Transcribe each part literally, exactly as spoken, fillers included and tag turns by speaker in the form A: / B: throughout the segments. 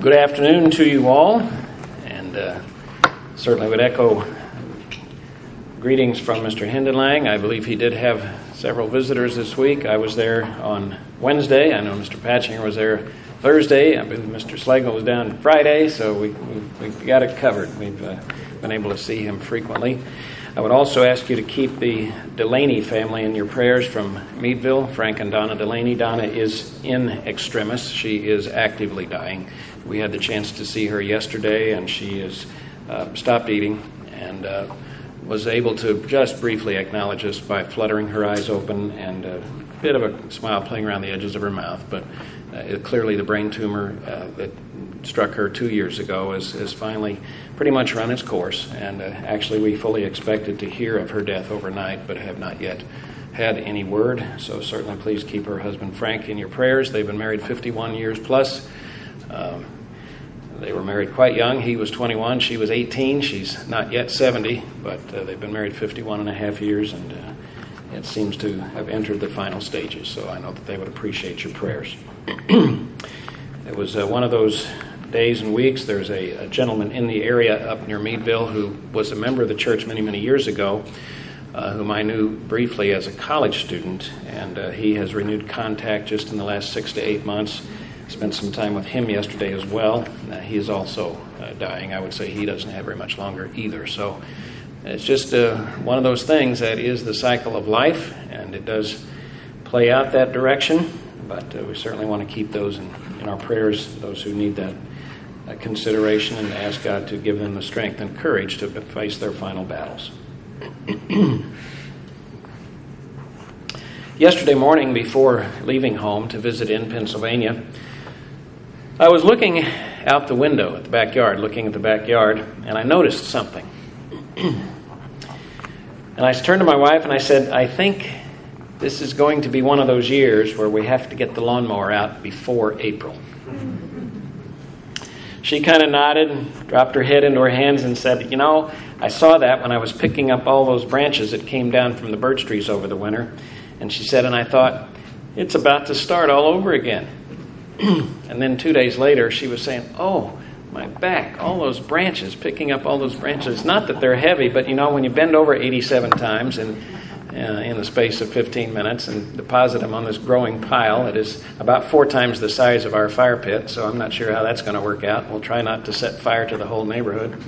A: Good afternoon to you all, and uh, certainly would echo greetings from Mister Hindenlang. I believe he did have several visitors this week. I was there on Wednesday. I know Mister Patchinger was there Thursday. I believe Mister Slagle was down Friday, so we, we, we've got it covered. We've uh, been able to see him frequently. I would also ask you to keep the Delaney family in your prayers from Meadville. Frank and Donna Delaney. Donna is in extremis. She is actively dying. We had the chance to see her yesterday, and she has uh, stopped eating and uh, was able to just briefly acknowledge us by fluttering her eyes open and a bit of a smile playing around the edges of her mouth. But uh, clearly the brain tumor uh, that struck her two years ago has, has finally pretty much run its course. And uh, actually we fully expected to hear of her death overnight, but have not yet had any word. So certainly please keep her husband Frank in your prayers. They've been married fifty-one years plus. Um, They were married quite young. He was twenty-one. She was eighteen. She's not yet seventy, but uh, they've been married fifty-one and a half years, and uh, it seems to have entered the final stages. So I know that they would appreciate your prayers. It was uh, one of those days and weeks. There's a, a gentleman in the area up near Meadville who was a member of the church many, many years ago, uh, whom I knew briefly as a college student, and uh, he has renewed contact just in the last six to eight months. Spent some time with him yesterday as well. Uh, he is also uh, dying. I would say he doesn't have very much longer either. So it's just uh, one of those things that is the cycle of life, and it does play out that direction. But uh, we certainly want to keep those in, in our prayers, those who need that uh, consideration, and ask God to give them the strength and courage to face their final battles. Yesterday morning, before leaving home to visit in Pennsylvania, I was looking out the window at the backyard, looking at the backyard, and I noticed something. And I turned to my wife and I said, I think this is going to be one of those years where we have to get the lawnmower out before April. She kind of nodded, dropped her head into her hands and said, you know, I saw that when I was picking up all those branches that came down from the birch trees over the winter. And she said, and I thought, it's about to start all over again. And then two days later, she was saying, oh, my back, all those branches, picking up all those branches. Not that they're heavy, but, you know, when you bend over eighty-seven times in, uh, in the space of fifteen minutes and deposit them on this growing pile, it is about four times the size of our fire pit, so I'm not sure how that's going to work out. We'll try not to set fire to the whole neighborhood.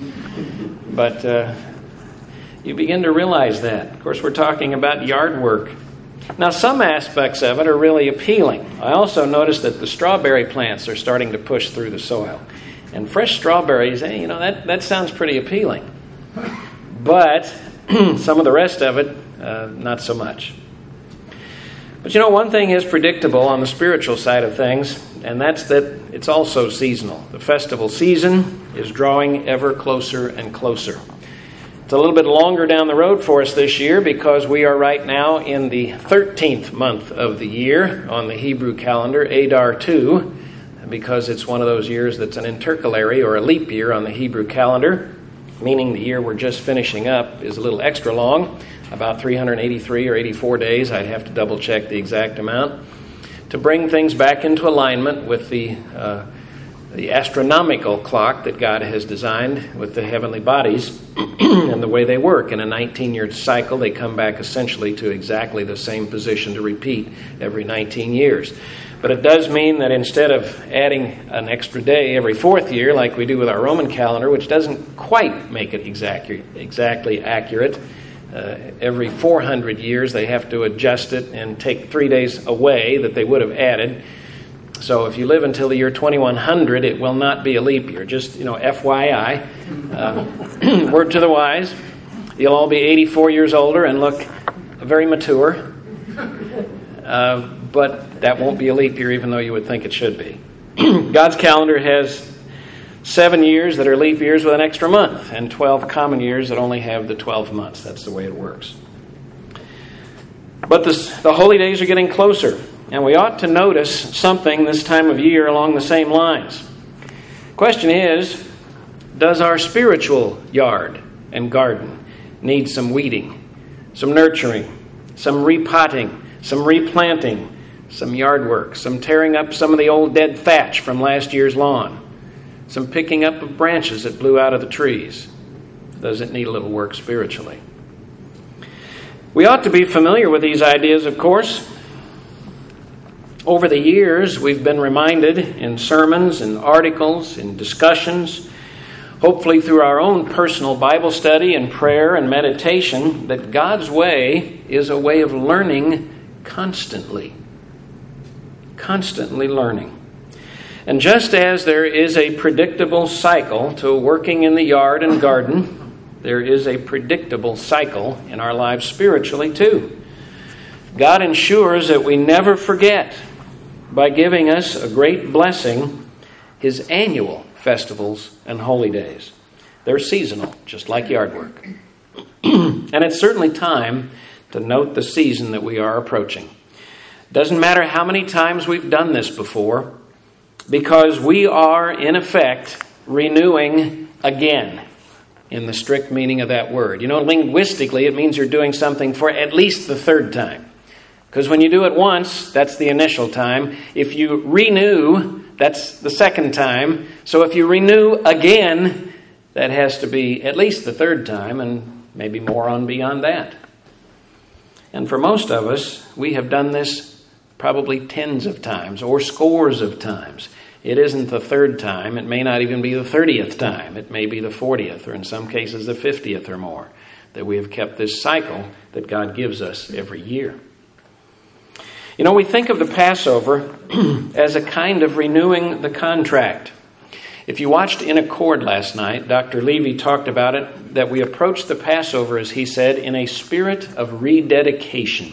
A: But uh, you begin to realize that. Of course, we're talking about yard work. Now, some aspects of it are really appealing. I also noticed that the strawberry plants are starting to push through the soil. And fresh strawberries, eh, you know, that, that sounds pretty appealing. But some of the rest of it, uh, not so much. But, you know, one thing is predictable on the spiritual side of things, and that's that it's also seasonal. The festival season is drawing ever closer and closer. It's a little bit longer down the road for us this year because we are right now in the thirteenth month of the year on the Hebrew calendar, Adar two, because it's one of those years that's an intercalary or a leap year on the Hebrew calendar, meaning the year we're just finishing up is a little extra long, about three hundred eighty-three or eighty-four days. I'd have to double check the exact amount, to bring things back into alignment with the uh, the astronomical clock that God has designed with the heavenly bodies and the way they work. In a nineteen-year cycle, they come back essentially to exactly the same position to repeat every nineteen years. But it does mean that instead of adding an extra day every fourth year, like we do with our Roman calendar, which doesn't quite make it exactly, exactly accurate, uh, every four hundred years they have to adjust it and take three days away that they would have added. So if you live until the year twenty-one hundred, it will not be a leap year. Just, you know, F Y I. Uh, word to the wise. You'll all be eighty-four years older and look very mature. Uh, but that won't be a leap year, even though you would think it should be. God's calendar has seven years that are leap years with an extra month, and twelve common years that only have the twelve months. That's the way it works. But this, the holy days are getting closer. And we ought to notice something this time of year along the same lines. Question is, does our spiritual yard and garden need some weeding, some nurturing, some repotting, some replanting, some yard work, some tearing up some of the old dead thatch from last year's lawn? some picking up of branches that blew out of the trees. Does it need a little work spiritually? We ought to be familiar with these ideas, of course. Over the years, we've been reminded in sermons, in articles, in discussions, hopefully through our own personal Bible study and prayer and meditation, that God's way is a way of learning constantly. Constantly learning. And just as there is a predictable cycle to working in the yard and garden, there is a predictable cycle in our lives spiritually too. God ensures that we never forget by giving us a great blessing, His annual festivals and holy days. They're seasonal, just like yard work. And it's certainly time to note the season that we are approaching. Doesn't matter how many times we've done this before, because we are, in effect, renewing again, in the strict meaning of that word. You know, linguistically, it means you're doing something for at least the third time. Because when you do it once, that's the initial time. If you renew, that's the second time. So if you renew again, that has to be at least the third time, and maybe more on beyond that. And for most of us, we have done this probably tens of times or scores of times. It isn't the third time. It may not even be the thirtieth time. It may be the fortieth, or in some cases the fiftieth or more, that we have kept this cycle that God gives us every year. You know, we think of the Passover as a kind of renewing the contract. If you watched In Accord last night, Doctor Levy talked about it, that we approach the Passover, as he said, in a spirit of rededication.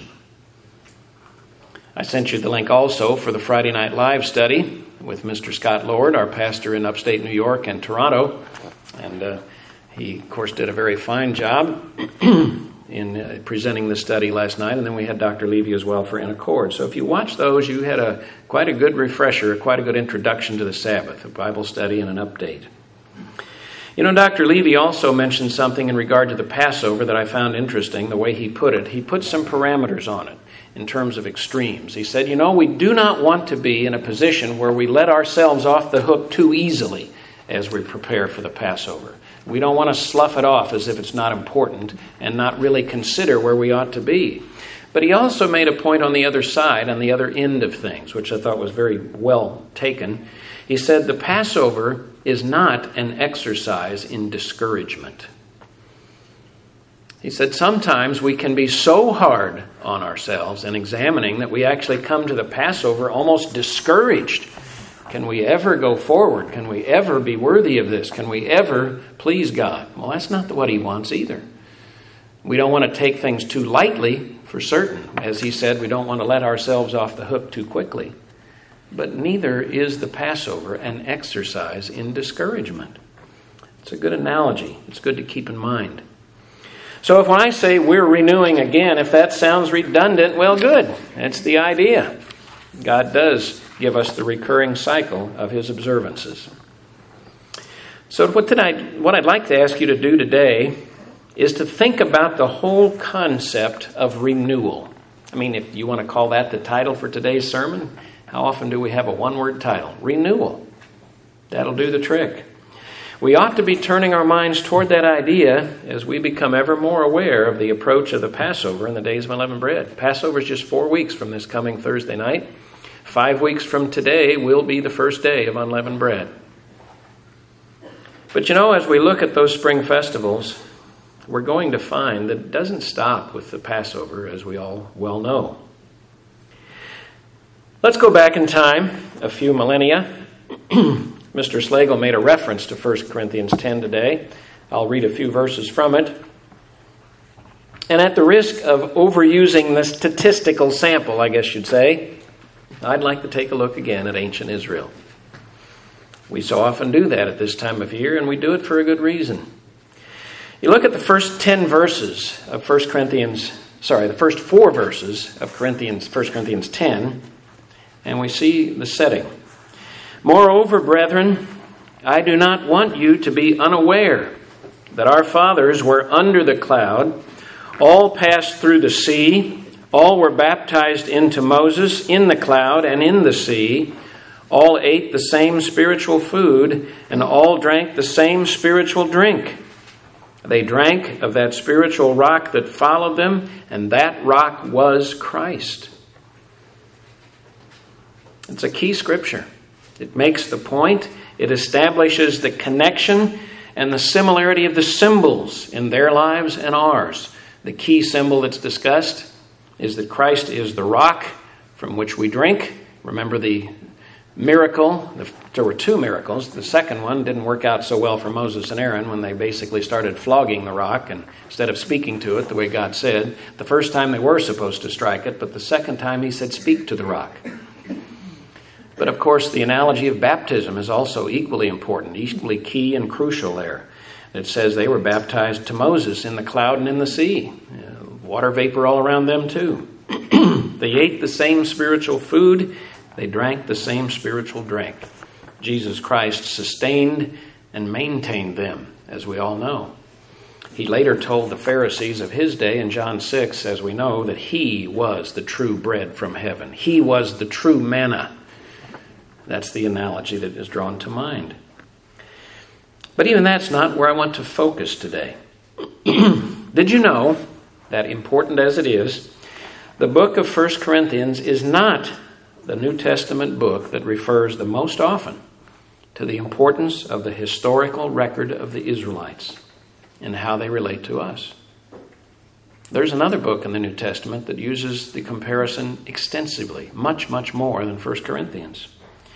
A: I sent you the link also for the Friday Night Live study with Mister Scott Lord, our pastor in upstate New York and Toronto. And uh, he, of course, did a very fine job in uh, presenting the study last night. And then we had Doctor Levy as well for In Accord. So if you watch those, you had a quite a good refresher, quite a good introduction to the Sabbath, a Bible study and an update. You know, Doctor Levy also mentioned something in regard to the Passover that I found interesting, the way he put it. He put some parameters on it in terms of extremes. He said, you know, we do not want to be in a position where we let ourselves off the hook too easily as we prepare for the Passover. We don't want to slough it off as if it's not important and not really consider where we ought to be. But he also made a point on the other side, on the other end of things, which I thought was very well taken. He said the Passover is not an exercise in discouragement. He said sometimes we can be so hard on ourselves in examining that we actually come to the Passover almost discouraged. Can we ever go forward? Can we ever be worthy of this? Can we ever please God? Well, that's not what he wants either. We don't want to take things too lightly, for certain. As he said, we don't want to let ourselves off the hook too quickly. But neither is the Passover an exercise in discouragement. It's a good analogy. It's good to keep in mind. So if when I say we're renewing again, if that sounds redundant, well, good. That's the idea. God does give us the recurring cycle of his observances. So what, did I, what I'd like to ask you to do today is to think about the whole concept of renewal. I mean, if you want to call that the title for today's sermon, how often do we have a one-word title? Renewal. That'll do the trick. We ought to be turning our minds toward that idea as we become ever more aware of the approach of the Passover and the days of unleavened bread. Passover is just four weeks from this coming Thursday night. Five weeks from today will be the first day of unleavened bread. But you know, as we look at those spring festivals, we're going to find that it doesn't stop with the Passover, as we all well know. Let's go back in time a few millennia. Mister Slagle made a reference to First Corinthians ten today. I'll read a few verses from it. And at the risk of overusing the statistical sample, I guess you'd say, I'd like to take a look again at ancient Israel. We so often do that at this time of year, and we do it for a good reason. You look at the first ten verses of First Corinthians, sorry, the first four verses of Corinthians, First Corinthians ten, and we see the setting. Moreover, brethren, I do not want you to be unaware that our fathers were under the cloud, all passed through the sea, all were baptized into Moses in the cloud and in the sea, All ate the same spiritual food, and all drank the same spiritual drink. They drank of that spiritual rock that followed them, and that rock was Christ. It's a key scripture. It makes the point. It establishes the connection and the similarity of the symbols in their lives and ours. The key symbol that's discussed is that Christ is the rock from which we drink. Remember the miracle. There were two miracles. The second one didn't work out so well for Moses and Aaron when they basically started flogging the rock and instead of speaking to it the way God said. The first time they were supposed to strike it, but the second time he said, speak to the rock. But of course, the analogy of baptism is also equally important, equally key and crucial there. It says they were baptized to Moses in the cloud and in the sea. Water vapor all around them too. They ate the same spiritual food. They drank the same spiritual drink. Jesus Christ sustained and maintained them, as we all know. He later told the Pharisees of his day in John six, as we know, that he was the true bread from heaven. He was the true manna. That's the analogy that is drawn to mind. But even that's not where I want to focus today. Did you know that, important as it is, the book of First Corinthians is not the New Testament book that refers the most often to the importance of the historical record of the Israelites and how they relate to us? There's another book in the New Testament that uses the comparison extensively, much, much more than First Corinthians.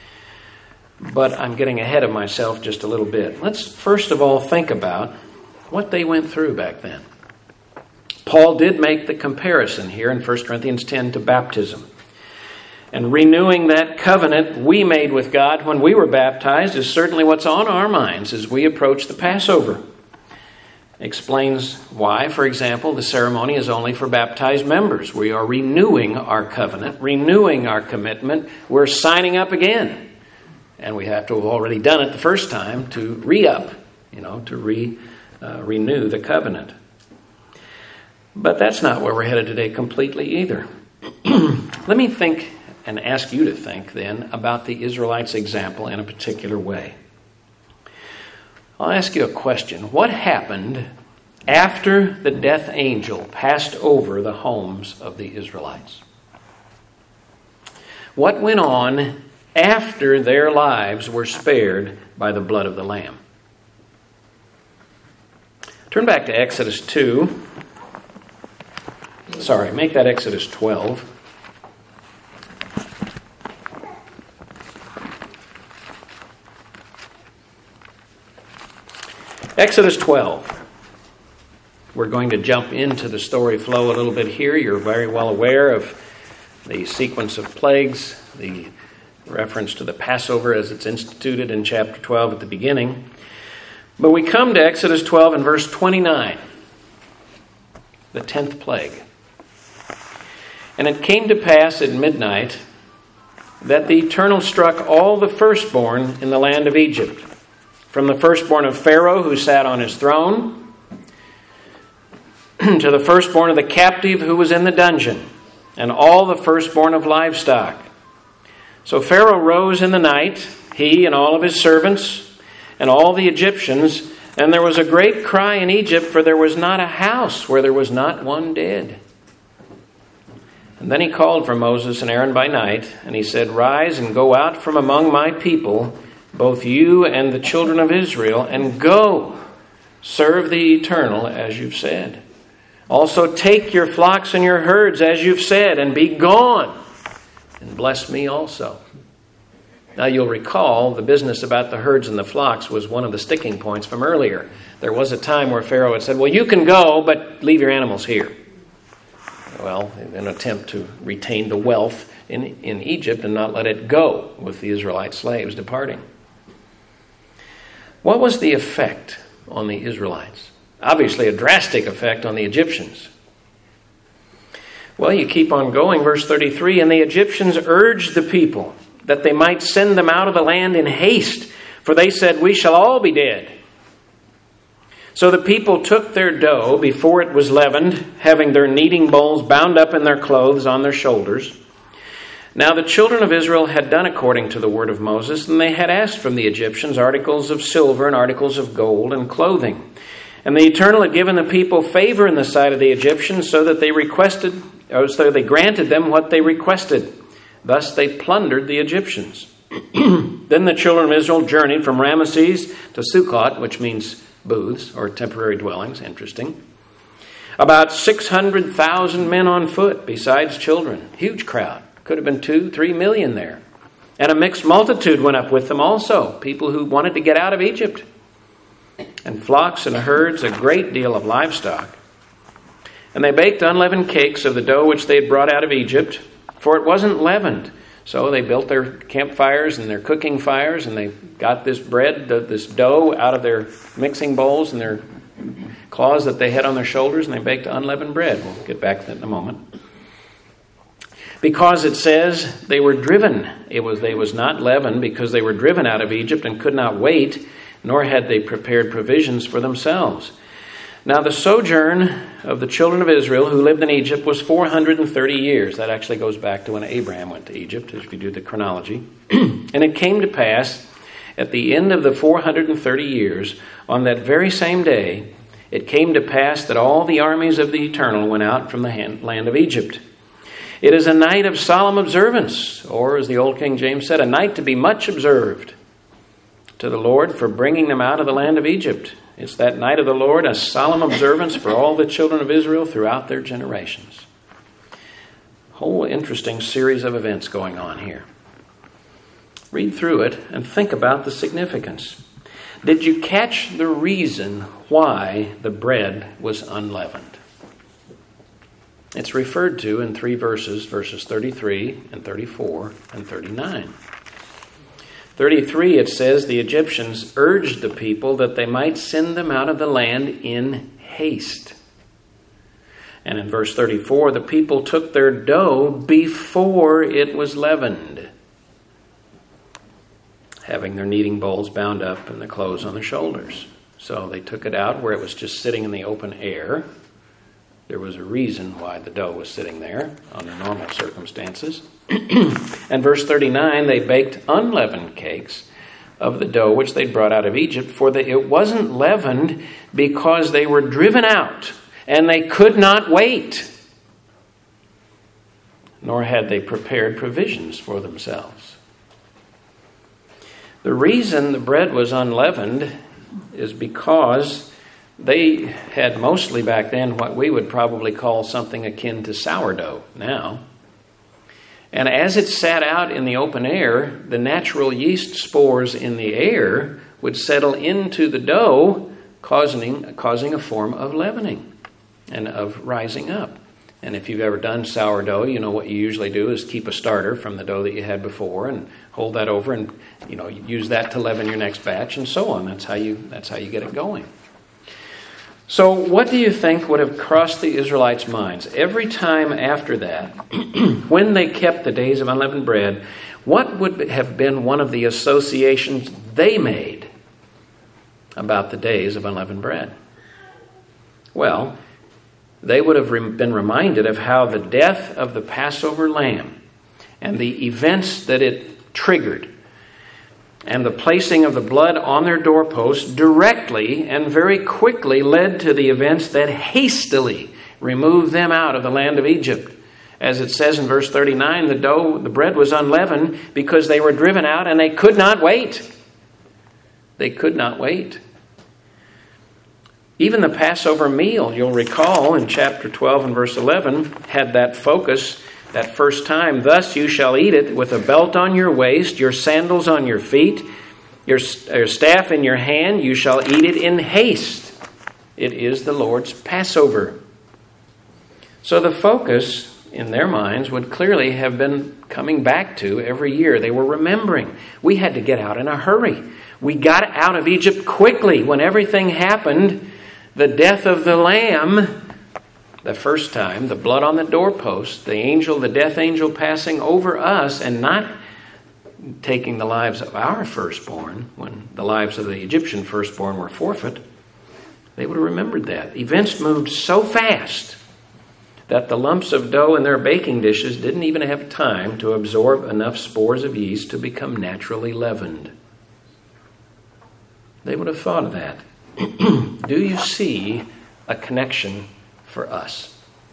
A: But I'm getting ahead of myself just a little bit. Let's first of all think about what they went through back then. Paul did make the comparison here in First Corinthians ten to baptism. And renewing that covenant we made with God when we were baptized is certainly what's on our minds as we approach the Passover. Explains why, for example, the ceremony is only for baptized members. We are renewing our covenant, renewing our commitment. We're signing up again. And we have to have already done it the first time to re-up, you know, to re, uh, renew the covenant. But that's not where we're headed today completely either. Let me think and ask you to think then about the Israelites' example in a particular way. I'll ask you a question. What happened after the death angel passed over the homes of the Israelites? What went on after their lives were spared by the blood of the Lamb? Turn back to Exodus two. Sorry, make that Exodus twelve. Exodus twelve. We're going to jump into the story flow a little bit here. You're very well aware of the sequence of plagues, the reference to the Passover as it's instituted in chapter twelve at the beginning. But we come to Exodus twelve and verse twenty-nine, the tenth plague. And it came to pass at midnight that the Eternal struck all the firstborn in the land of Egypt, from the firstborn of Pharaoh who sat on his throne, to the firstborn of the captive who was in the dungeon, and all the firstborn of livestock. So Pharaoh rose in the night, he and all of his servants, and all the Egyptians, and there was a great cry in Egypt, for there was not a house where there was not one dead. And then he called for Moses and Aaron by night, and he said, Rise and go out from among my people, both you and the children of Israel, and go, serve the Eternal as you've said. Also take your flocks and your herds as you've said, and be gone, and bless me also. Now you'll recall the business about the herds and the flocks was one of the sticking points from earlier. There was a time where Pharaoh had said, well, you can go, but leave your animals here. Well, in an attempt to retain the wealth in, in Egypt and not let it go with the Israelite slaves departing. What was the effect on the Israelites? Obviously a drastic effect on the Egyptians. Well, you keep on going, verse thirty-three, and the Egyptians urged the people that they might send them out of the land in haste, for they said, we shall all be dead. So the people took their dough before it was leavened, having their kneading bowls bound up in their clothes on their shoulders. Now the children of Israel had done according to the word of Moses, and they had asked from the Egyptians articles of silver and articles of gold and clothing. And the Eternal had given the people favor in the sight of the Egyptians, so that they requested, or so they granted them what they requested. Thus they plundered the Egyptians. Then the children of Israel journeyed from Ramesses to Sukkot, which means booths or temporary dwellings. Interesting. About six hundred thousand men on foot, besides children. Huge crowd. Could have been two, three million there. And a mixed multitude went up with them also, people who wanted to get out of Egypt. And flocks and herds, a great deal of livestock. And they baked unleavened cakes of the dough which they had brought out of Egypt, for it wasn't leavened. So they built their campfires and their cooking fires, and they got this bread, this dough out of their mixing bowls and their claws that they had on their shoulders, and they baked unleavened bread. We'll get back to that in a moment. Because it says they were driven. It was they was not leavened because they were driven out of Egypt and could not wait, nor had they prepared provisions for themselves. Now the sojourn of the children of Israel who lived in Egypt was four hundred thirty years. That actually goes back to when Abraham went to Egypt, if you do the chronology. And it came to pass at the end of the four hundred thirty years, on that very same day, it came to pass that all the armies of the Eternal went out from the land of Egypt. It is a night of solemn observance, or as the old King James said, a night to be much observed to the Lord for bringing them out of the land of Egypt. It's that night of the Lord, a solemn observance for all the children of Israel throughout their generations. Whole interesting series of events going on here. Read through it and think about the significance. Did you catch the reason why the bread was unleavened? It's referred to in three verses, verses thirty-three and thirty-four and thirty-nine. thirty-three, it says, the Egyptians urged the people that they might send them out of the land in haste. And in verse thirty-four, the people took their dough before it was leavened, having their kneading bowls bound up and the clothes on their shoulders. So they took it out where it was just sitting in the open air. There was a reason why the dough was sitting there under normal circumstances. And verse thirty-nine, they baked unleavened cakes of the dough which they brought out of Egypt, for that it wasn't leavened because they were driven out and they could not wait, nor had they prepared provisions for themselves. The reason the bread was unleavened is because they had mostly back then what we would probably call something akin to sourdough now. And as it sat out in the open air, the natural yeast spores in the air would settle into the dough, causing, causing a form of leavening and of rising up. And if you've ever done sourdough, you know what you usually do is keep a starter from the dough that you had before and hold that over and, you know, use that to leaven your next batch and so on. That's how you, that's how you get it going. So what do you think would have crossed the Israelites' minds every time after that, when they kept the days of unleavened bread? What would have been one of the associations they made about the days of unleavened bread? Well, they would have been reminded of how the death of the Passover lamb and the events that it triggered and the placing of the blood on their doorposts directly and very quickly led to the events that hastily removed them out of the land of Egypt. As it says in verse thirty-nine, the dough, the bread was unleavened because they were driven out and they could not wait. They could not wait. Even the Passover meal, you'll recall in chapter twelve and verse eleven, had that focus that first time. Thus you shall eat it with a belt on your waist, your sandals on your feet, your, your staff in your hand. You shall eat it in haste. It is the Lord's Passover. So the focus in their minds would clearly have been coming back to every year. They were remembering. We had to get out in a hurry. We got out of Egypt quickly when everything happened. The death of the lamb, the first time, the blood on the doorpost, the angel, the death angel passing over us and not taking the lives of our firstborn when the lives of the Egyptian firstborn were forfeit. They would have remembered that. Events moved so fast that the lumps of dough in their baking dishes didn't even have time to absorb enough spores of yeast to become naturally leavened. They would have thought of that. Do you see a connection for us?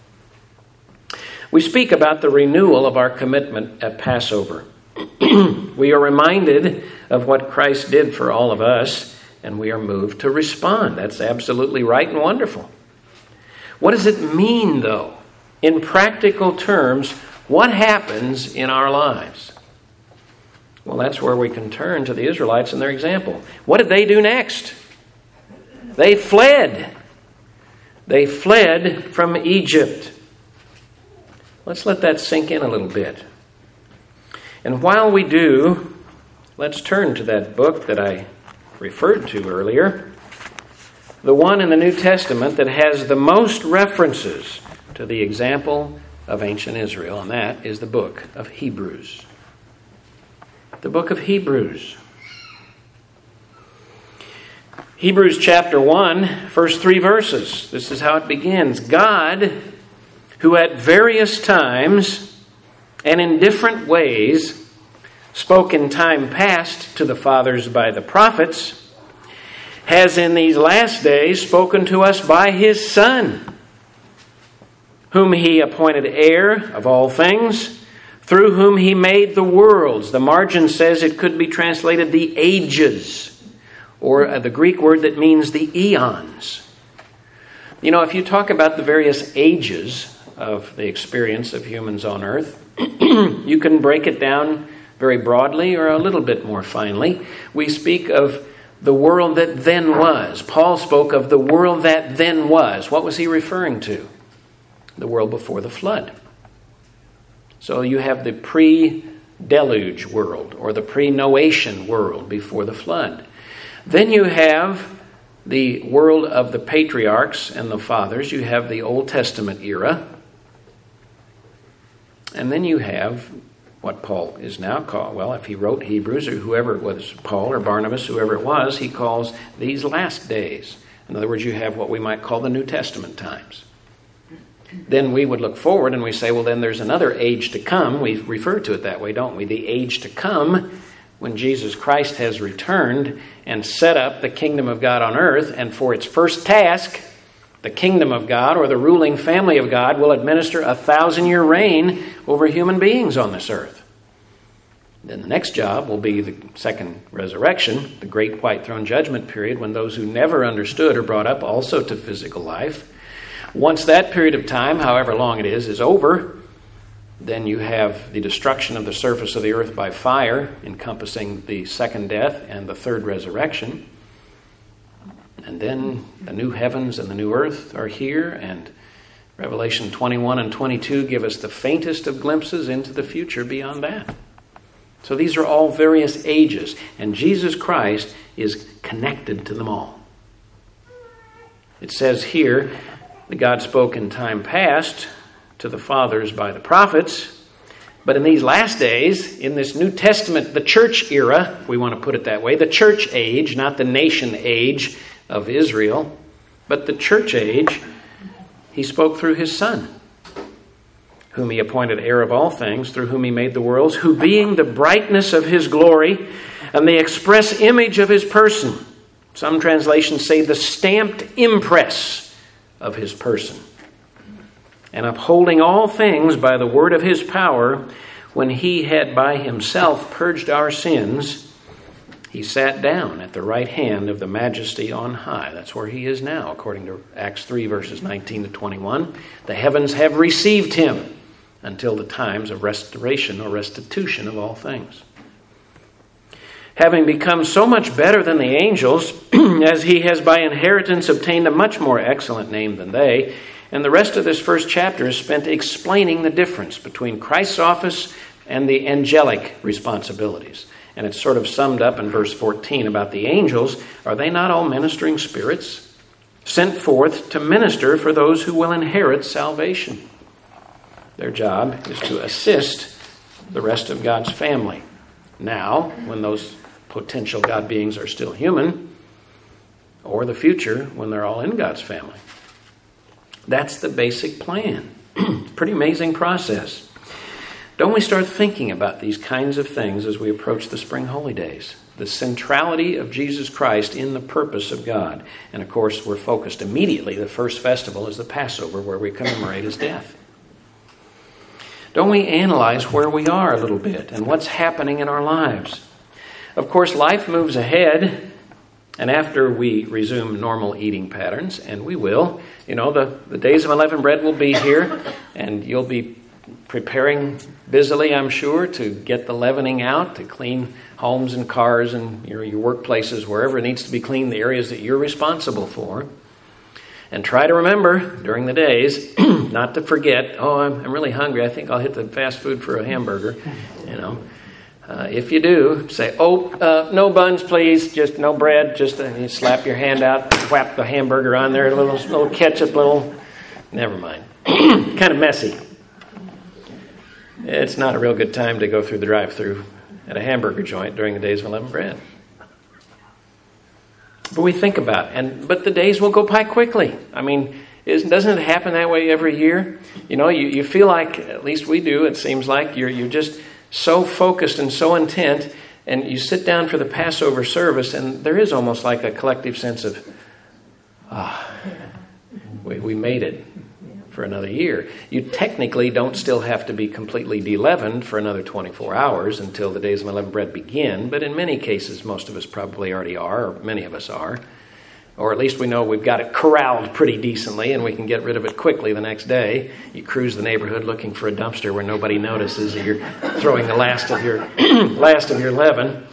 A: We speak about the renewal of our commitment at Passover. We are reminded of what Christ did for all of us, and we are moved to respond. That's absolutely right and wonderful. What does it mean, though? In practical terms, what happens in our lives? Well, that's where we can turn to the Israelites and their example. What did they do next? They fled. They fled from Egypt. Let's let that sink in a little bit. And while we do, let's turn to that book that I referred to earlier, the one in the New Testament that has the most references to the example of ancient Israel, and that is the book of Hebrews. The book of Hebrews. Hebrews chapter one, first three verses. This is how it begins. God, who at various times and in different ways spoke in time past to the fathers by the prophets, has in these last days spoken to us by his Son, whom he appointed heir of all things, through whom he made the worlds. The margin says it could be translated the ages, or the Greek word that means the eons. You know, if you talk about the various ages of the experience of humans on earth, you can break it down very broadly or a little bit more finely. We speak of the world that then was. Paul spoke of the world that then was. What was he referring to? The world before the flood. So you have the pre-deluge world, or the pre-Noachian world before the flood. Then you have the world of the patriarchs and the fathers. You have the Old Testament era. And then you have what Paul is now called, well, if he wrote Hebrews, or whoever it was, Paul or Barnabas, whoever it was, he calls these last days. In other words, you have what we might call the New Testament times. Then we would look forward and we say, well, then there's another age to come. We refer to it that way, don't we? The age to come, when Jesus Christ has returned and set up the kingdom of God on earth, and for its first task, the kingdom of God, or the ruling family of God, will administer a thousand-year reign over human beings on this earth. Then the next job will be the second resurrection, the great white throne judgment period, when those who never understood are brought up also to physical life. Once that period of time, however long it is, is over, then you have the destruction of the surface of the earth by fire, encompassing the second death and the third resurrection. And then the new heavens and the new earth are here, and Revelation twenty-one and twenty-two give us the faintest of glimpses into the future beyond that. So these are all various ages, and Jesus Christ is connected to them all. It says here that God spoke in time past to the fathers by the prophets, but in these last days, in this New Testament, the church era, we want to put it that way, the church age, not the nation age of Israel, but the church age, he spoke through his Son, whom he appointed heir of all things, through whom he made the worlds, who being the brightness of his glory and the express image of his person, some translations say the stamped impress of his person, and upholding all things by the word of his power, when he had by himself purged our sins, he sat down at the right hand of the majesty on high. That's where he is now, according to Acts three, verses nineteen to twenty-one. The heavens have received him until the times of restoration or restitution of all things. Having become so much better than the angels, as he has by inheritance obtained a much more excellent name than they. And the rest of this first chapter is spent explaining the difference between Christ's office and the angelic responsibilities. And it's sort of summed up in verse fourteen about the angels. Are they not all ministering spirits, sent forth to minister for those who will inherit salvation? Their job is to assist the rest of God's family. Now, when those potential God beings are still human, or the future when they're all in God's family. That's the basic plan. Pretty amazing process. Don't we start thinking about these kinds of things as we approach the spring holy days? The centrality of Jesus Christ in the purpose of God. And of course, we're focused immediately. The first festival is the Passover, where we commemorate his death. Don't we analyze where we are a little bit and what's happening in our lives? Of course, life moves ahead, and after we resume normal eating patterns, and we will, you know, the, the days of unleavened bread will be here, and you'll be preparing busily, I'm sure, to get the leavening out, to clean homes and cars and your, your workplaces, wherever it needs to be cleaned, the areas that you're responsible for. And try to remember during the days not to forget, oh, I'm, I'm really hungry. I think I'll hit the fast food for a hamburger. You know, uh, if you do, say, oh, uh, no buns, please. Just no bread. Just uh, you slap your hand out, whap the hamburger on there, a little, little ketchup, little. Never mind. Kind of messy. It's not a real good time to go through the drive-thru at a hamburger joint during the days of unleavened bread. But we think about it, and but the days will go by quickly. I mean, isn't, doesn't it happen that way every year? You know, you, you feel like, at least we do, it seems like, you're you're just so focused and so intent, and you sit down for the Passover service, and there is almost like a collective sense of, ah, we, we made it for another year. You technically don't still have to be completely de-leavened for another twenty-four hours until the days of unleavened bread begin, but in many cases, most of us probably already are, or many of us are. Or at least we know we've got it corralled pretty decently and we can get rid of it quickly the next day. You cruise the neighborhood looking for a dumpster where nobody notices that you're throwing the last of your last of your leaven.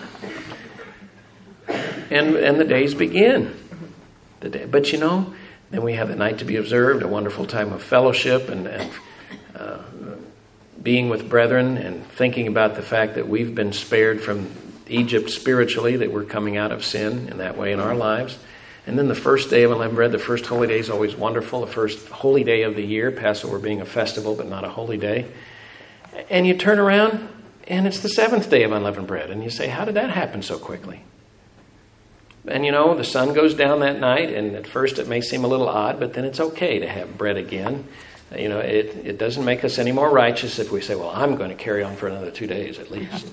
A: And and the days begin. The day, but you know, then we have the night to be observed, a wonderful time of fellowship and, and uh, being with brethren and thinking about the fact that we've been spared from Egypt spiritually, that we're coming out of sin in that way in our lives. And then the first day of unleavened bread, the first holy day is always wonderful, the first holy day of the year, Passover being a festival but not a holy day. And you turn around and it's the seventh day of unleavened bread. And you say, how did that happen so quickly? And you know, the sun goes down that night, and at first it may seem a little odd, but then it's okay to have bread again. You know, it, it doesn't make us any more righteous if we say, well, I'm going to carry on for another two days at least.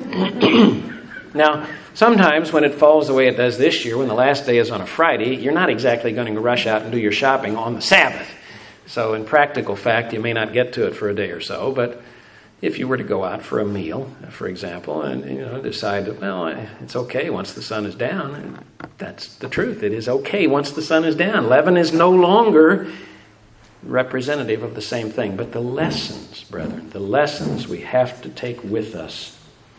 A: Now, sometimes when it falls the way it does this year, when the last day is on a Friday, you're not exactly going to rush out and do your shopping on the Sabbath. So in practical fact, you may not get to it for a day or so, but if you were to go out for a meal, for example, and you know decide that, well, it's okay once the sun is down, that's the truth. It is okay once the sun is down. Leaven is no longer representative of the same thing. But the lessons, brethren, the lessons we have to take with us.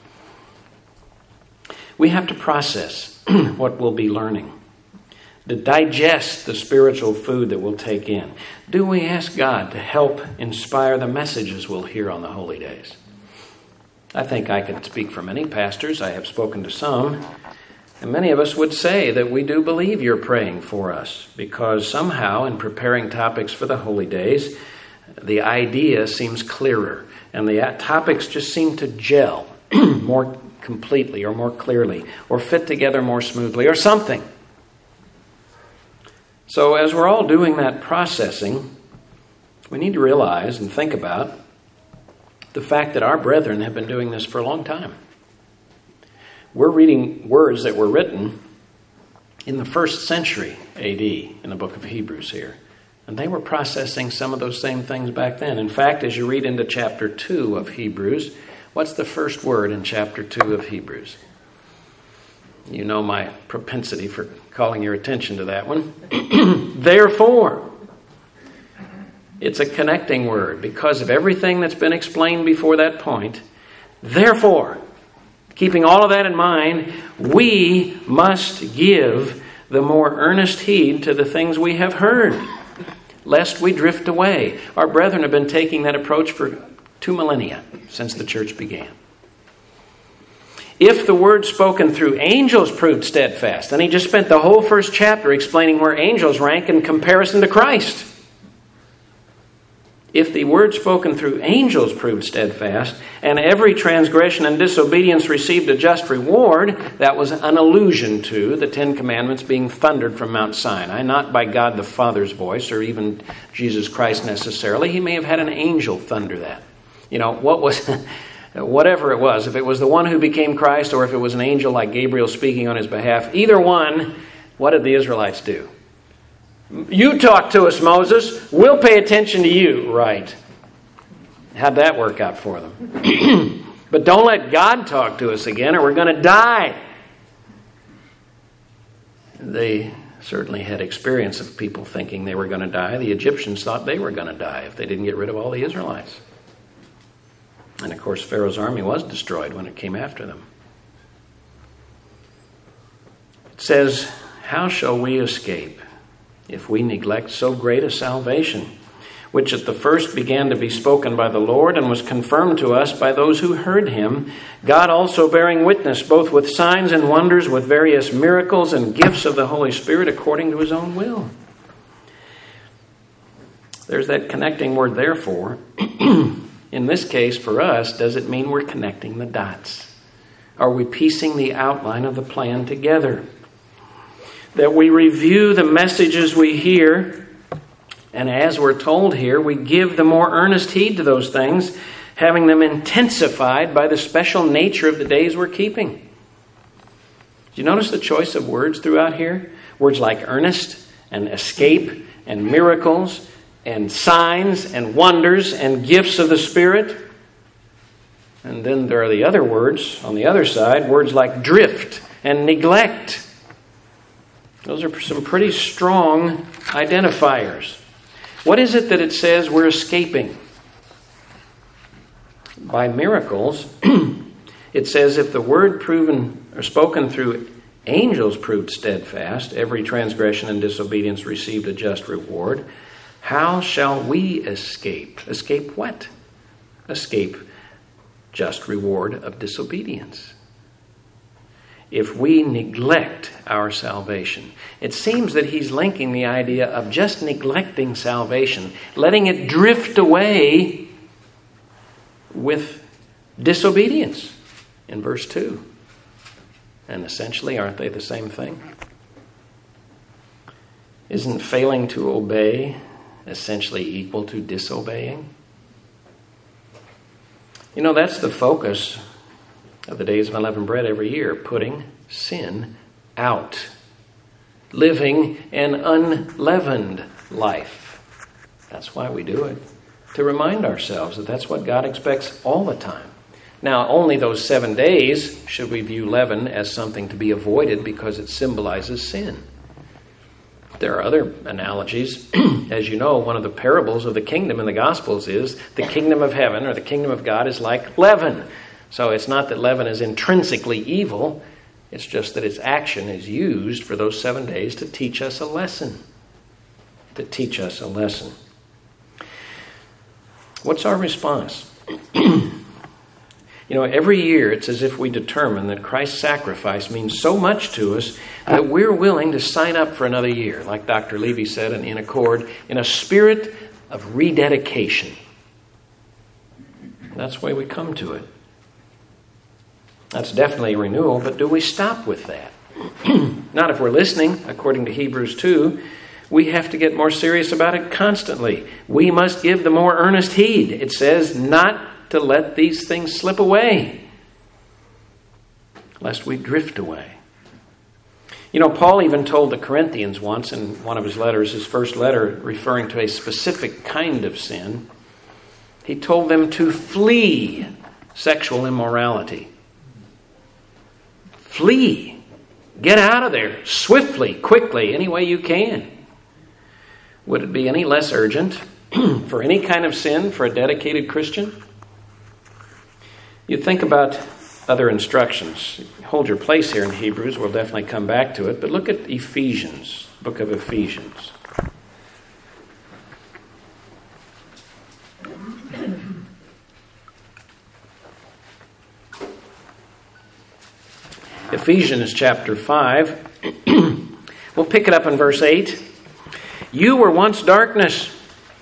A: We have to process what we'll be learning, to digest the spiritual food that we'll take in. Do we ask God to help inspire the messages we'll hear on the holy days? I think I can speak for many pastors. I have spoken to some. And many of us would say that we do believe you're praying for us, because somehow in preparing topics for the holy days, the idea seems clearer and the topics just seem to gel more completely or more clearly or fit together more smoothly or something. So as we're all doing that processing, we need to realize and think about the fact that our brethren have been doing this for a long time. We're reading words that were written in the first century A D in the book of Hebrews here. And they were processing some of those same things back then. In fact, as you read into chapter two of Hebrews, what's the first word in chapter two of Hebrews? You know my propensity for calling your attention to that one. Therefore. It's a connecting word because of everything that's been explained before that point. Therefore, keeping all of that in mind, we must give the more earnest heed to the things we have heard, lest we drift away. Our brethren have been taking that approach for two millennia since the church began. If the word spoken through angels proved steadfast, then he just spent the whole first chapter explaining where angels rank in comparison to Christ. If the word spoken through angels proved steadfast, and every transgression and disobedience received a just reward, that was an allusion to the Ten Commandments being thundered from Mount Sinai, not by God the Father's voice or even Jesus Christ necessarily. He may have had an angel thunder that. You know, what was, whatever it was, if it was the one who became Christ or if it was an angel like Gabriel speaking on his behalf, either one, what did the Israelites do? You talk to us, Moses. We'll pay attention to you. Right. How'd that work out for them? But don't let God talk to us again or we're going to die. They certainly had experience of people thinking they were going to die. The Egyptians thought they were going to die if they didn't get rid of all the Israelites. And of course, Pharaoh's army was destroyed when it came after them. It says, how shall we escape if we neglect so great a salvation, which at the first began to be spoken by the Lord and was confirmed to us by those who heard him, God also bearing witness, both with signs and wonders, with various miracles and gifts of the Holy Spirit according to his own will. There's that connecting word, therefore. In this case, for us, does it mean we're connecting the dots? Are we piecing the outline of the plan together? That we review the messages we hear, and as we're told here, we give the more earnest heed to those things, having them intensified by the special nature of the days we're keeping. Do you notice the choice of words throughout here? Words like earnest and escape and miracles and signs and wonders and gifts of the Spirit. And then there are the other words on the other side, words like drift and neglect. Those are some pretty strong identifiers. What is it that it says we're escaping? By miracles, it says if the word proven or spoken through angels proved steadfast, every transgression and disobedience received a just reward, how shall we escape? Escape what? Escape just reward of disobedience. If we neglect our salvation. It seems that he's linking the idea of just neglecting salvation, letting it drift away with disobedience in verse two. And essentially, aren't they the same thing? Isn't failing to obey essentially equal to disobeying? You know, that's the focus of the Days of Unleavened Bread every year, putting sin out. Living an unleavened life. That's why we do it. To remind ourselves that that's what God expects all the time. Now, only those seven days should we view leaven as something to be avoided because it symbolizes sin. There are other analogies. As you know, one of the parables of the kingdom in the Gospels is the kingdom of heaven or the kingdom of God is like leaven. So it's not that leaven is intrinsically evil. It's just that its action is used for those seven days to teach us a lesson. To teach us a lesson. What's our response? You know, every year it's as if we determine that Christ's sacrifice means so much to us that we're willing to sign up for another year, like Doctor Levy said in In Accord, in a spirit of rededication. That's the way we come to it. That's definitely a renewal, but do we stop with that? Not if we're listening, according to Hebrews two. We have to get more serious about it constantly. We must give the more earnest heed. It says not to let these things slip away, lest we drift away. You know, Paul even told the Corinthians once in one of his letters, his first letter, referring to a specific kind of sin, he told them to flee sexual immorality. Flee. Get out of there swiftly, quickly, any way you can. Would it be any less urgent for any kind of sin for a dedicated Christian? You think about other instructions. Hold your place here in Hebrews. We'll definitely come back to it. But look at Ephesians, book of Ephesians. Ephesians chapter five. We'll pick it up in verse eight. You were once darkness,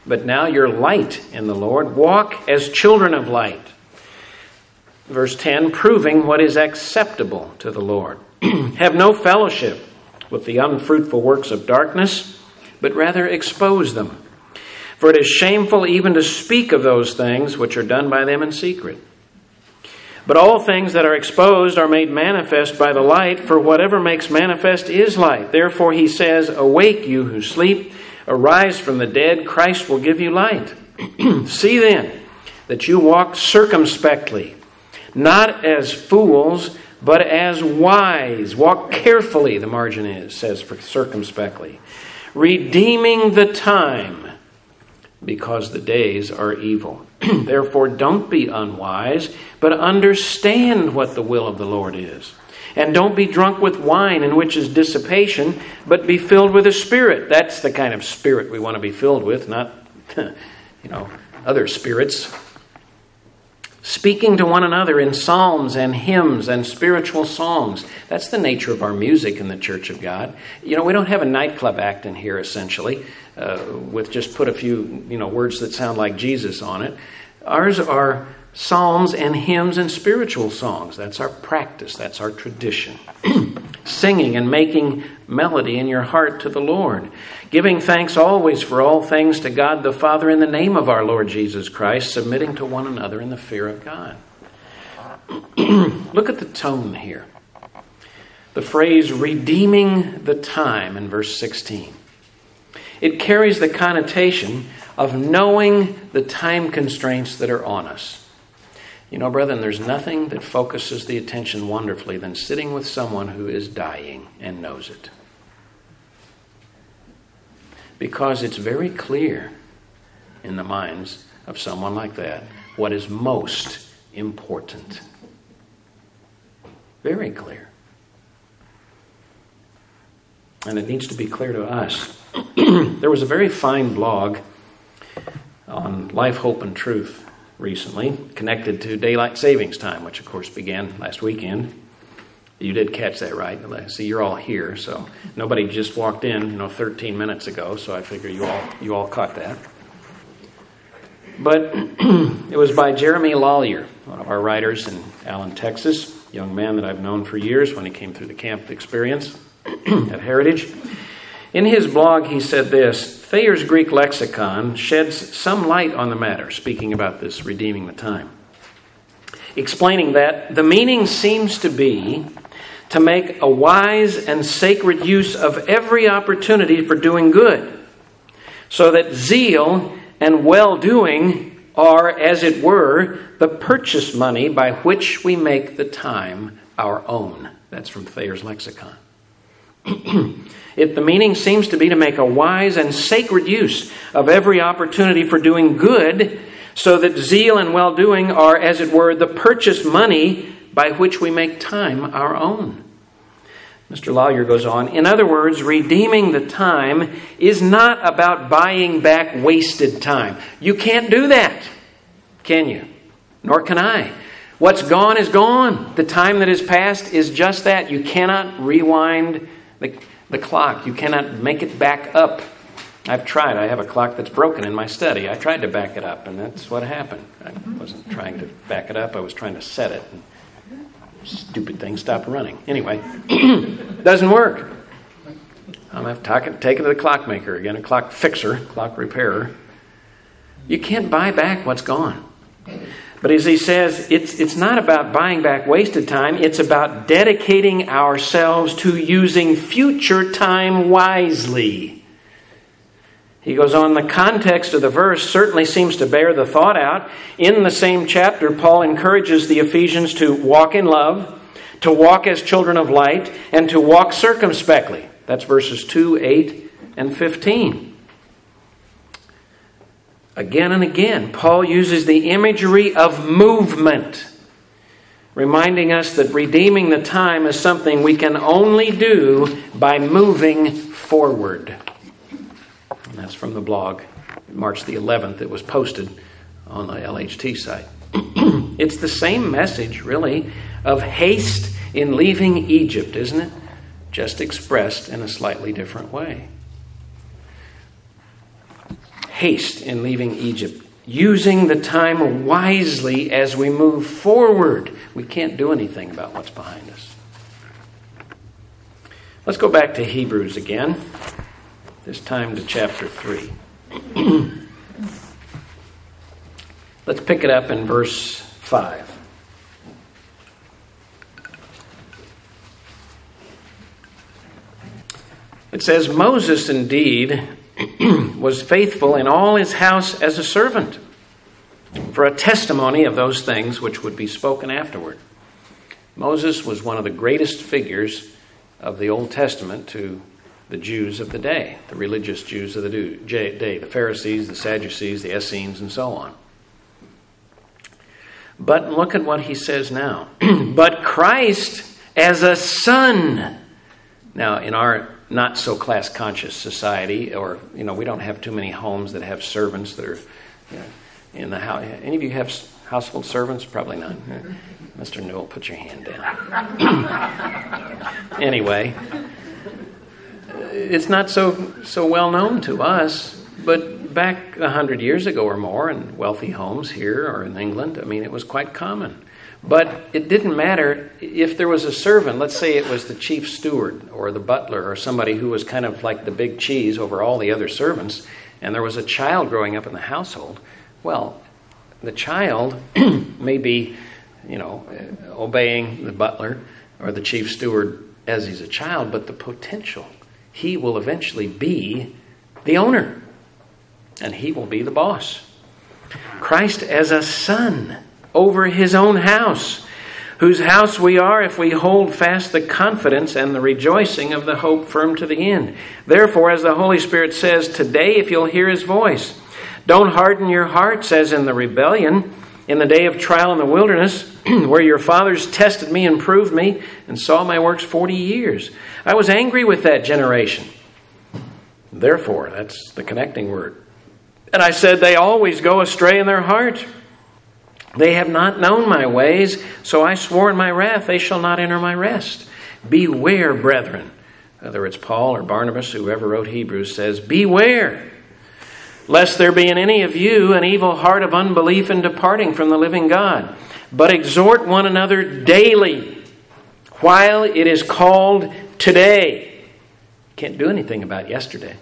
A: But now you're light in the Lord. Walk as children of light. Verse ten, proving what is acceptable to the Lord. Have no fellowship with the unfruitful works of darkness, but rather expose them. For it is shameful even to speak of those things which are done by them in secret. But all things that are exposed are made manifest by the light, for whatever makes manifest is light. Therefore he says, awake, you who sleep, arise from the dead, Christ will give you light. See then that you walk circumspectly, not as fools, but as wise. Walk carefully, the margin is, says for circumspectly, redeeming the time, because the days are evil. Therefore, don't be unwise, but understand what the will of the Lord is. And don't be drunk with wine, in which is dissipation, but be filled with the Spirit. That's the kind of spirit we want to be filled with, not, you know, other spirits. Speaking to one another in psalms and hymns and spiritual songs. That's the nature of our music in the Church of God. You know, we don't have a nightclub act in here, essentially, uh, with just put a few, you know, words that sound like Jesus on it. Ours are psalms and hymns and spiritual songs. That's our practice. That's our tradition. Singing and making melody in your heart to the Lord. Giving thanks always for all things to God the Father in the name of our Lord Jesus Christ, submitting to one another in the fear of God. Look at the tone here. The phrase redeeming the time in verse sixteen. It carries the connotation of knowing the time constraints that are on us. You know, brethren, there's nothing that focuses the attention wonderfully than sitting with someone who is dying and knows it. Because it's very clear in the minds of someone like that what is most important. Very clear. And it needs to be clear to us. There was a very fine blog on Life, Hope, and Truth recently, connected to daylight savings time, which of course began last weekend. You did catch that, right? See, you're all here, so nobody just walked in, you know, thirteen minutes ago, so I figure you all you all caught that. But it was by Jeremy Lawyer, one of our writers in Allen, Texas, a young man that I've known for years when he came through the camp experience at Heritage. In his blog, he said this: Thayer's Greek lexicon sheds some light on the matter, speaking about this redeeming the time, explaining that the meaning seems to be to make a wise and sacred use of every opportunity for doing good, so that zeal and well-doing are, as it were, the purchase money by which we make the time our own. That's from Thayer's lexicon. It, the meaning seems to be to make a wise and sacred use of every opportunity for doing good, so that zeal and well-doing are, as it were, the purchase money by which we make time our own. Mister Lawyer goes on, in other words, redeeming the time is not about buying back wasted time. You can't do that, can you? Nor can I. What's gone is gone. The time that is past is just that. You cannot rewind the The clock. You cannot make it back up. I've tried. I have a clock that's broken in my study. I tried to back it up, and that's what happened. I wasn't trying to back it up. I was trying to set it. And stupid thing stopped running. Anyway, doesn't work. I'm going to have to take it to the clockmaker again, a clock fixer, clock repairer. You can't buy back what's gone. But as he says, it's it's not about buying back wasted time. It's about dedicating ourselves to using future time wisely. He goes on, the context of the verse certainly seems to bear the thought out. In the same chapter, Paul encourages the Ephesians to walk in love, to walk as children of light, and to walk circumspectly. That's verses two, eight, and fifteen. Again and again, Paul uses the imagery of movement, reminding us that redeeming the time is something we can only do by moving forward. And that's from the blog, March the eleventh. It was posted on the L H T site. It's the same message, really, of haste in leaving Egypt, isn't it? Just expressed in a slightly different way. haste in leaving Egypt, using the time wisely as we move forward. We can't do anything about what's behind us. Let's go back to Hebrews again, this time to chapter three. Let's pick it up in verse five. It says, Moses indeed was faithful in all his house as a servant, for a testimony of those things which would be spoken afterward. Moses was one of the greatest figures of the Old Testament to the Jews of the day, the religious Jews of the day, the Pharisees, the Sadducees, the Essenes, and so on. But look at what he says now. But Christ as a son. Now, in our not so class conscious society, or, you know, we don't have too many homes that have servants that are, you know, in the house. Any of you have household servants? Probably not. Mister Newell, put your hand down. Anyway, it's not so so well known to us, but back a hundred years ago or more, in wealthy homes here or in England, I mean, it was quite common. But it didn't matter if there was a servant. Let's say it was the chief steward or the butler or somebody who was kind of like the big cheese over all the other servants, and there was a child growing up in the household. Well, the child may be, you know, obeying the butler or the chief steward as he's a child, but the potential, he will eventually be the owner, and he will be the boss. Christ as a son over his own house, whose house we are if we hold fast the confidence and the rejoicing of the hope firm to the end. Therefore, as the Holy Spirit says, today if you'll hear his voice, don't harden your hearts as in the rebellion, in the day of trial in the wilderness, where your fathers tested me and proved me and saw my works forty years. I was angry with that generation. Therefore, that's the connecting word. And I said, they always go astray in their heart. They have not known my ways, so I swore in my wrath, they shall not enter my rest. Beware, brethren. Whether it's Paul or Barnabas, whoever wrote Hebrews, says, beware, lest there be in any of you an evil heart of unbelief in departing from the living God. But exhort one another daily, while it is called today. Can't do anything about yesterday.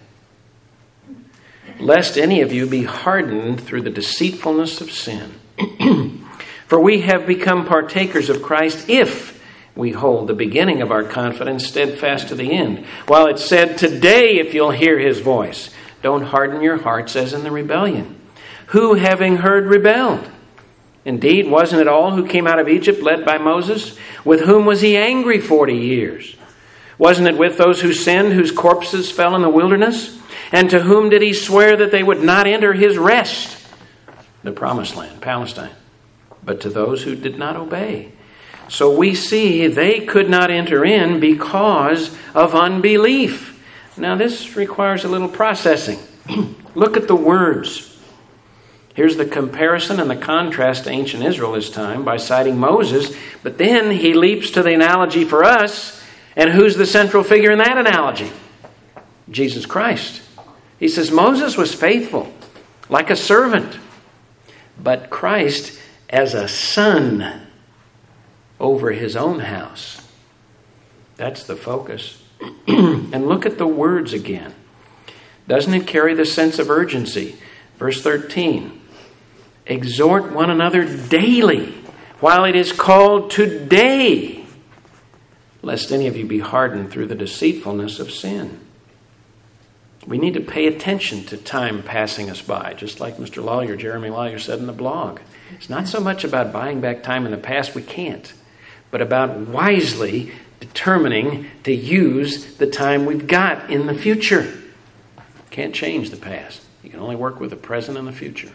A: Lest any of you be hardened through the deceitfulness of sin. For we have become partakers of Christ if we hold the beginning of our confidence steadfast to the end. While it said, today if you'll hear his voice, don't harden your hearts as in the rebellion. Who, having heard, rebelled? Indeed, wasn't it all who came out of Egypt led by Moses? With whom was he angry forty years? Wasn't it with those who sinned, whose corpses fell in the wilderness? And to whom did he swear that they would not enter his rest? The promised land, Palestine. But to those who did not obey. So we see they could not enter in because of unbelief. Now this requires a little processing. Look at the words. Here's the comparison and the contrast to ancient Israel's time by citing Moses. But then he leaps to the analogy for us. And who's the central figure in that analogy? Jesus Christ. He says Moses was faithful, like a servant. But Christ as a son over his own house. That's the focus. And look at the words again. Doesn't it carry the sense of urgency? Verse thirteen. Exhort one another daily while it is called today, lest any of you be hardened through the deceitfulness of sin. We need to pay attention to time passing us by, just like Mister Lawyer, Jeremy Lawyer, said in the blog. It's not so much about buying back time in the past, we can't, but about wisely determining to use the time we've got in the future. Can't change the past. You can only work with the present and the future.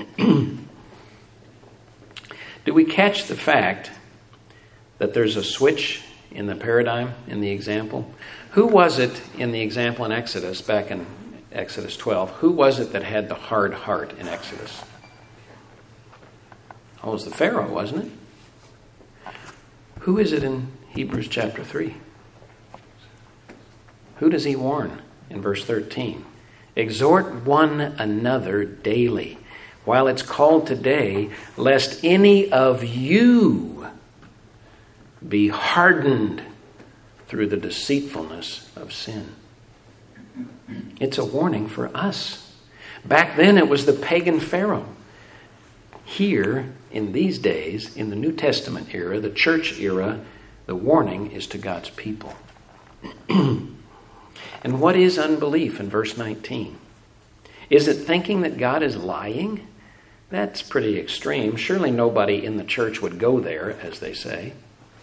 A: Do we catch the fact that there's a switch in the paradigm, in the example? Who was it in the example in Exodus, back in Exodus twelve, who was it that had the hard heart in Exodus? Oh, it was the Pharaoh, wasn't it? Who is it in Hebrews chapter three? Who does he warn in verse thirteen? Exhort one another daily, while it's called today, lest any of you be hardened through the deceitfulness of sin. It's a warning for us. Back then it was the pagan Pharaoh. Here, in these days, in the New Testament era, the church era, the warning is to God's people. And what is unbelief in verse nineteen? Is it thinking that God is lying? That's pretty extreme. Surely nobody in the church would go there, as they say.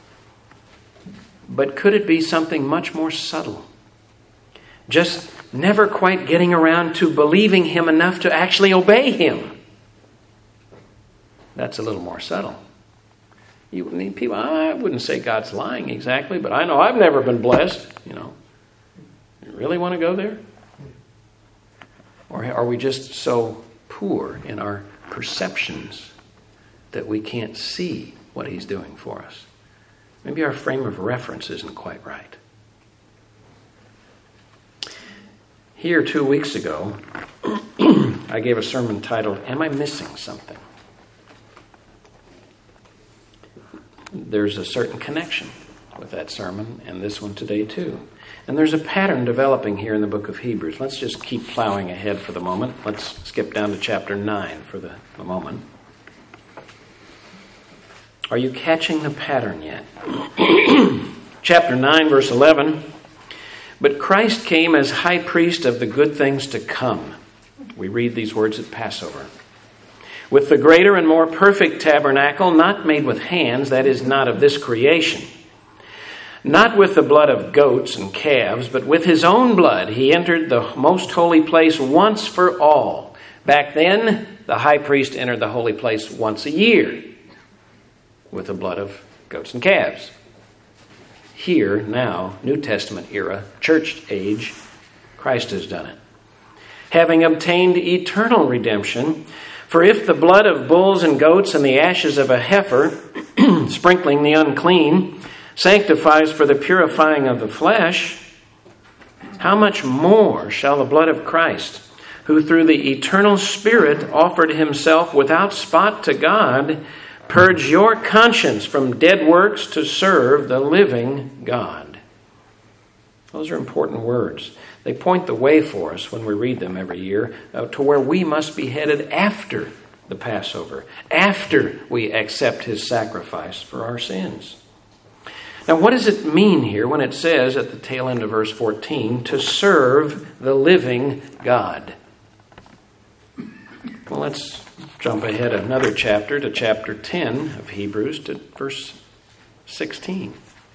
A: But could it be something much more subtle? Just never quite getting around to believing Him enough to actually obey Him. That's a little more subtle. You need people, I wouldn't say God's lying exactly, but I know I've never been blessed, you know. You really want to go there? Or are we just so poor in our perceptions that we can't see what He's doing for us? Maybe our frame of reference isn't quite right. Here two weeks ago, I gave a sermon titled, Am I Missing Something? There's a certain connection with that sermon and this one today too. And there's a pattern developing here in the book of Hebrews. Let's just keep plowing ahead for the moment. Let's skip down to chapter nine for the, the moment. Are you catching the pattern yet? Chapter nine, verse eleven. But Christ came as high priest of the good things to come. We read these words at Passover. With the greater and more perfect tabernacle, not made with hands, that is, not of this creation. Not with the blood of goats and calves, but with His own blood, He entered the most holy place once for all. Back then, the high priest entered the holy place once a year with the blood of goats and calves. Here, now, New Testament era, church age, Christ has done it. Having obtained eternal redemption, for if the blood of bulls and goats and the ashes of a heifer, sprinkling the unclean, sanctifies for the purifying of the flesh, how much more shall the blood of Christ, who through the eternal Spirit offered Himself without spot to God, purge your conscience from dead works to serve the living God? Those are important words. They point the way for us when we read them every year uh, to where we must be headed after the Passover, after we accept His sacrifice for our sins. Now, what does it mean here when it says at the tail end of verse fourteen, to serve the living God? Well, let's jump ahead another chapter to chapter ten of Hebrews to verse sixteen.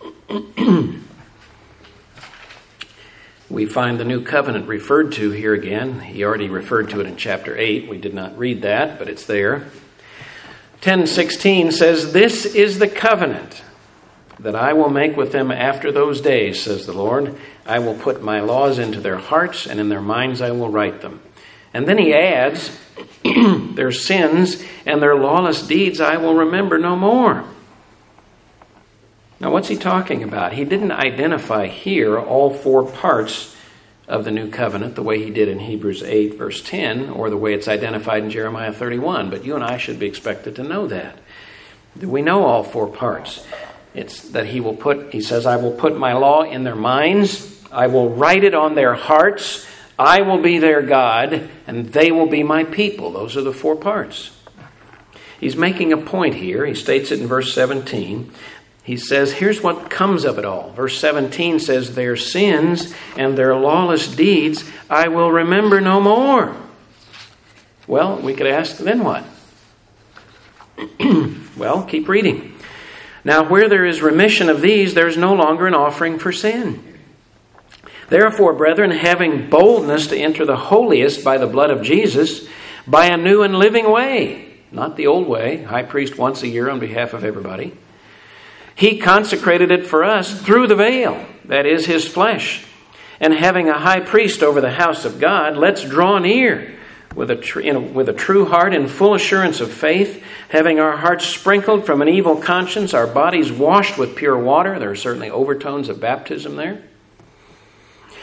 A: We find the new covenant referred to here again. He already referred to it in chapter eight. We did not read that, but it's there. ten sixteen says, This is the covenant that I will make with them after those days, says the Lord. I will put my laws into their hearts, and in their minds I will write them. And then he adds, their sins and their lawless deeds I will remember no more. Now, what's he talking about? He didn't identify here all four parts of the new covenant the way he did in Hebrews eight, verse ten, or the way it's identified in Jeremiah thirty-one. But you and I should be expected to know that. We know all four parts. It's that he will put, he says, I will put my law in their minds. I will write it on their hearts. I will be their God, and they will be my people. Those are the four parts. He's making a point here. He states it in verse seventeen. He says, here's what comes of it all. Verse seventeen says, their sins and their lawless deeds I will remember no more. Well, we could ask, then what? Well, keep reading. Now, where there is remission of these, there is no longer an offering for sin. Therefore, brethren, having boldness to enter the holiest by the blood of Jesus, by a new and living way, not the old way, high priest once a year on behalf of everybody. He consecrated it for us through the veil, that is his flesh. And having a high priest over the house of God, let's draw near with a, tr- in a, with a true heart and full assurance of faith, having our hearts sprinkled from an evil conscience, our bodies washed with pure water. There are certainly overtones of baptism there.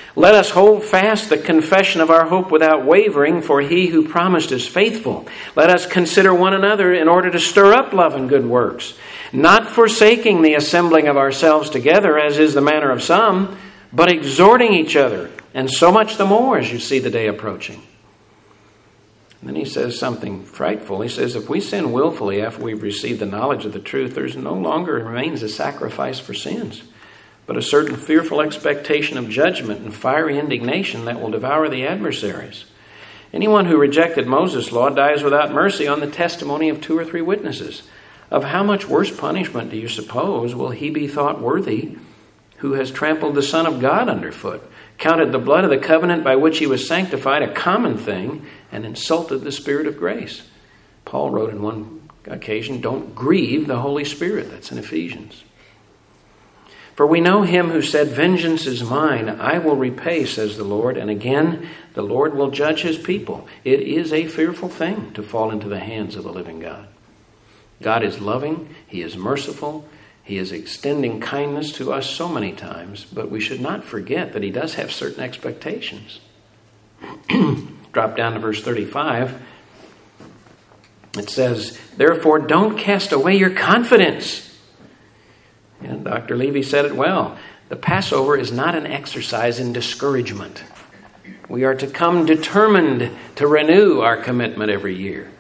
A: Let us hold fast the confession of our hope without wavering, for he who promised is faithful. Let us consider one another in order to stir up love and good works, not forsaking the assembling of ourselves together, as is the manner of some, but exhorting each other, and so much the more as you see the day approaching. And then he says something frightful. He says, if we sin willfully after we've received the knowledge of the truth, there's no longer remains a sacrifice for sins, but a certain fearful expectation of judgment and fiery indignation that will devour the adversaries. Anyone who rejected Moses' law dies without mercy on the testimony of two or three witnesses. Of how much worse punishment do you suppose will he be thought worthy who has trampled the Son of God underfoot, counted the blood of the covenant by which he was sanctified a common thing, and insulted the Spirit of grace? Paul wrote in one occasion, don't grieve the Holy Spirit. That's in Ephesians. For we know him who said, vengeance is mine, I will repay, says the Lord. And again, the Lord will judge his people. It is a fearful thing to fall into the hands of the living God. God is loving. He is merciful. He is extending kindness to us so many times, but we should not forget that he does have certain expectations. Drop down to verse thirty-five. It says, therefore, don't cast away your confidence. And Doctor Levy said it well. The Passover is not an exercise in discouragement. We are to come determined to renew our commitment every year.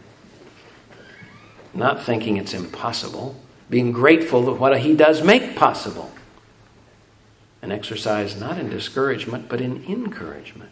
A: Not thinking it's impossible. Being grateful that what he does make possible. An exercise not in discouragement, but in encouragement.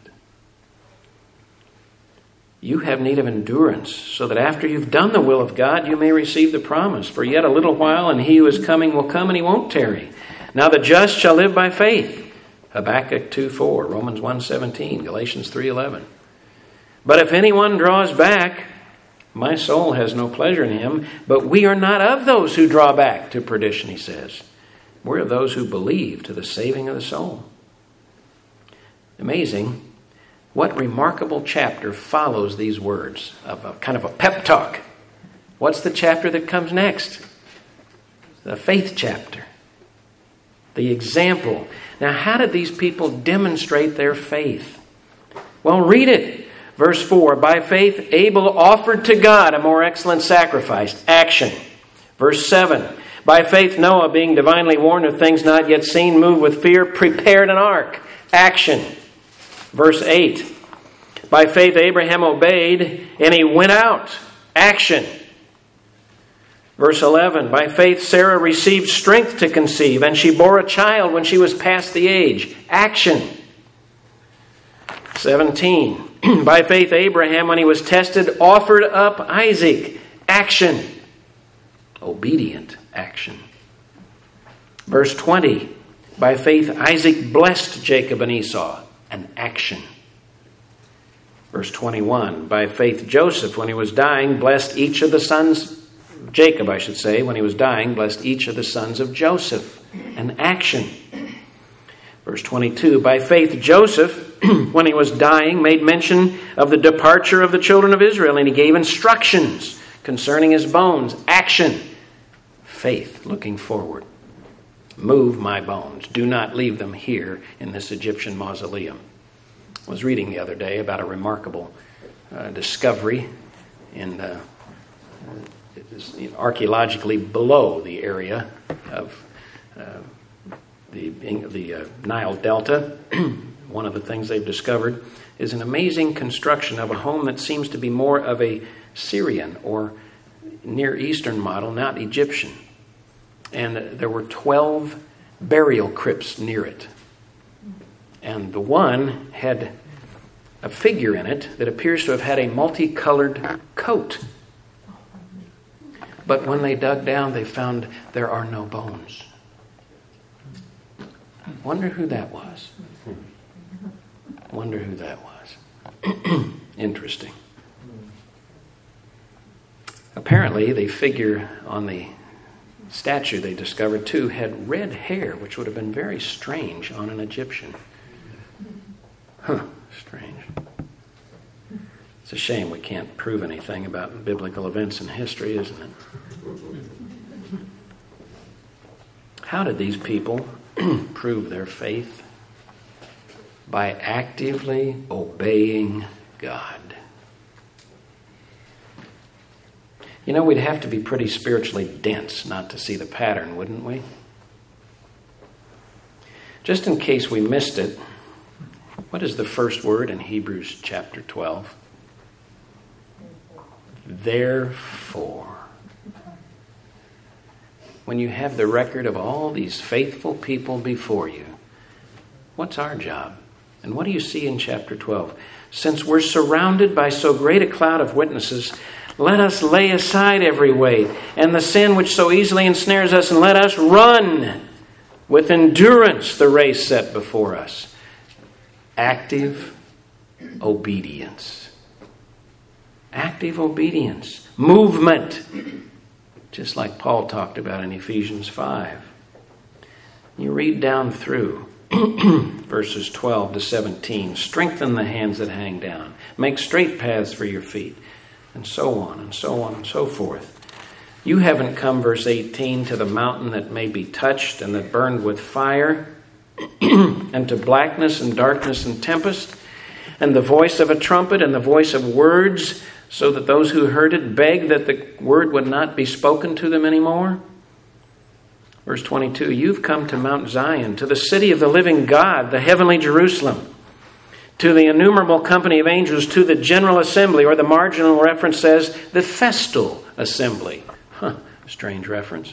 A: You have need of endurance, so that after you've done the will of God, you may receive the promise. For yet a little while, and he who is coming will come, and he won't tarry. Now the just shall live by faith. Habakkuk two four, Romans one seventeen, Galatians three eleven. But if anyone draws back, my soul has no pleasure in him. But we are not of those who draw back to perdition, he says. We're of those who believe to the saving of the soul. Amazing. What remarkable chapter follows these words of a kind of a pep talk? What's the chapter that comes next? The faith chapter. The example. Now, how did these people demonstrate their faith? Well, read it. Verse four, by faith Abel offered to God a more excellent sacrifice. Action. Verse seven, by faith Noah, being divinely warned of things not yet seen, moved with fear, prepared an ark. Action. Verse eight, by faith Abraham obeyed, and he went out. Action. Verse eleven, by faith Sarah received strength to conceive, and she bore a child when she was past the age. Action. seventeen, by faith Abraham, when he was tested, offered up Isaac. Action. Obedient action. Verse twenty, by faith Isaac blessed Jacob and Esau. An action. Verse twenty-one, by faith Joseph, when he was dying, blessed each of the sons, Jacob I should say, when he was dying, blessed each of the sons of Joseph. An action. Verse twenty-two, by faith Joseph, when he was dying, made mention of the departure of the children of Israel, and he gave instructions concerning his bones. Action. Faith, looking forward. Move my bones. Do not leave them here in this Egyptian mausoleum. I was reading the other day about a remarkable uh, discovery in uh, archaeologically below the area of uh, the, the uh, Nile Delta. One of the things they've discovered is an amazing construction of a home that seems to be more of a Syrian or Near Eastern model, not Egyptian. And there were twelve burial crypts near it. And the one had a figure in it that appears to have had a multicolored coat. But when they dug down, they found there are no bones. Wonder who that was. Wonder who that was. Interesting. Apparently, the figure on the statue they discovered, too, had red hair, which would have been very strange on an Egyptian. Huh, strange. It's a shame we can't prove anything about biblical events in history, isn't it? How did these people prove their faith? By actively obeying God. You know, we'd have to be pretty spiritually dense not to see the pattern, wouldn't we? Just in case we missed it, what is the first word in Hebrews chapter twelve? Therefore. When you have the record of all these faithful people before you, what's our job? And what do you see in chapter twelve? Since we're surrounded by so great a cloud of witnesses, let us lay aside every weight and the sin which so easily ensnares us, and let us run with endurance the race set before us. Active obedience. Active obedience. Movement. Just like Paul talked about in Ephesians five. You read down through verses twelve to seventeen. Strengthen the hands that hang down. Make straight paths for your feet. And so on and so on and so forth. You haven't come, verse eighteen, to the mountain that may be touched and that burned with fire, and to blackness and darkness and tempest, and the voice of a trumpet and the voice of words, so that those who heard it begged that the word would not be spoken to them anymore. Verse twenty-two, you've come to Mount Zion, to the city of the living God, the heavenly Jerusalem, to the innumerable company of angels, to the general assembly, or the marginal reference says, the festal assembly. Huh, strange reference.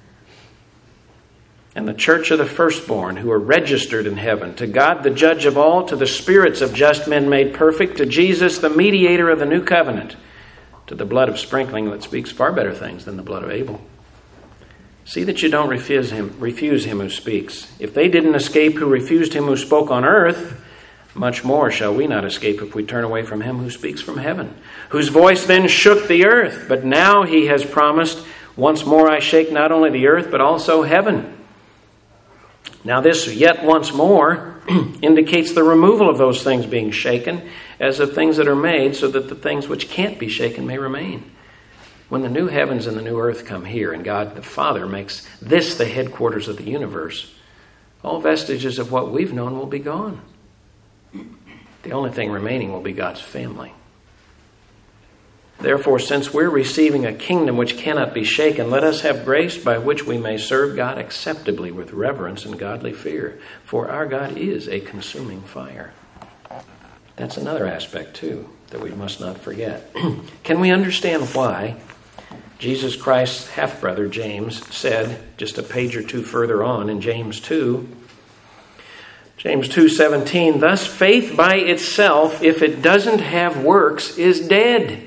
A: And the church of the firstborn who are registered in heaven, to God the judge of all, to the spirits of just men made perfect, to Jesus the mediator of the new covenant, to the blood of sprinkling that speaks far better things than the blood of Abel. See that you don't refuse him, refuse him who speaks. If they didn't escape who refused him who spoke on earth, much more shall we not escape if we turn away from him who speaks from heaven, whose voice then shook the earth. But now he has promised, once more I shake not only the earth, but also heaven. Now this yet once more indicates the removal of those things being shaken, as of things that are made, so that the things which can't be shaken may remain. When the new heavens and the new earth come here, and God the Father makes this the headquarters of the universe, all vestiges of what we've known will be gone. The only thing remaining will be God's family. Therefore, since we're receiving a kingdom which cannot be shaken, let us have grace by which we may serve God acceptably with reverence and godly fear. For our God is a consuming fire. That's another aspect, too, that we must not forget. Can we understand why Jesus Christ's half-brother, James, said, just a page or two further on in James two, James two seventeen, thus faith by itself, if it doesn't have works, is dead.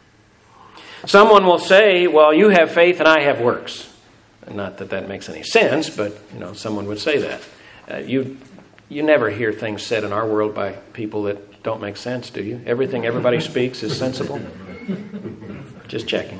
A: Someone will say, well, you have faith and I have works. Not that that makes any sense, but you know, someone would say that. Uh, you you never hear things said in our world by people that don't make sense, do you? Everything everybody speaks is sensible. Just checking.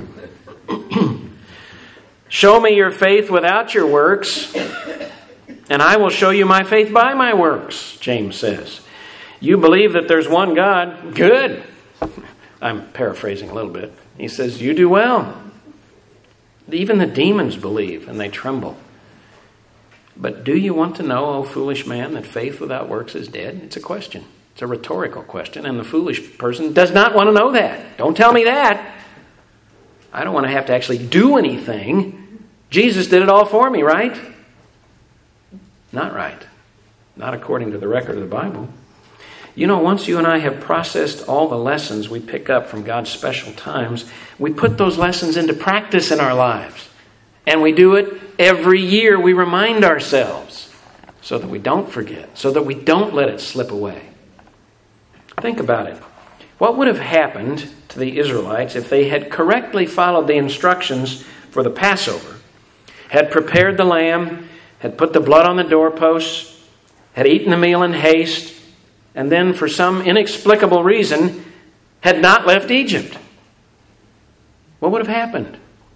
A: Show me your faith without your works, and I will show you my faith by my works, James says. You believe that there's one God. Good. I'm paraphrasing a little bit. He says, you do well. Even the demons believe and they tremble. But do you want to know, O foolish man, that faith without works is dead? It's a question. It's a rhetorical question. And the foolish person does not want to know that. Don't tell me that. I don't want to have to actually do anything. Jesus did it all for me, right? Not right. Not according to the record of the Bible. You know, once you and I have processed all the lessons we pick up from God's special times, we put those lessons into practice in our lives. And we do it every year. We remind ourselves so that we don't forget, so that we don't let it slip away. Think about it. What would have happened to the Israelites if they had correctly followed the instructions for the Passover, had prepared the lamb, had put the blood on the doorposts, had eaten the meal in haste, and then for some inexplicable reason had not left Egypt? What would have happened?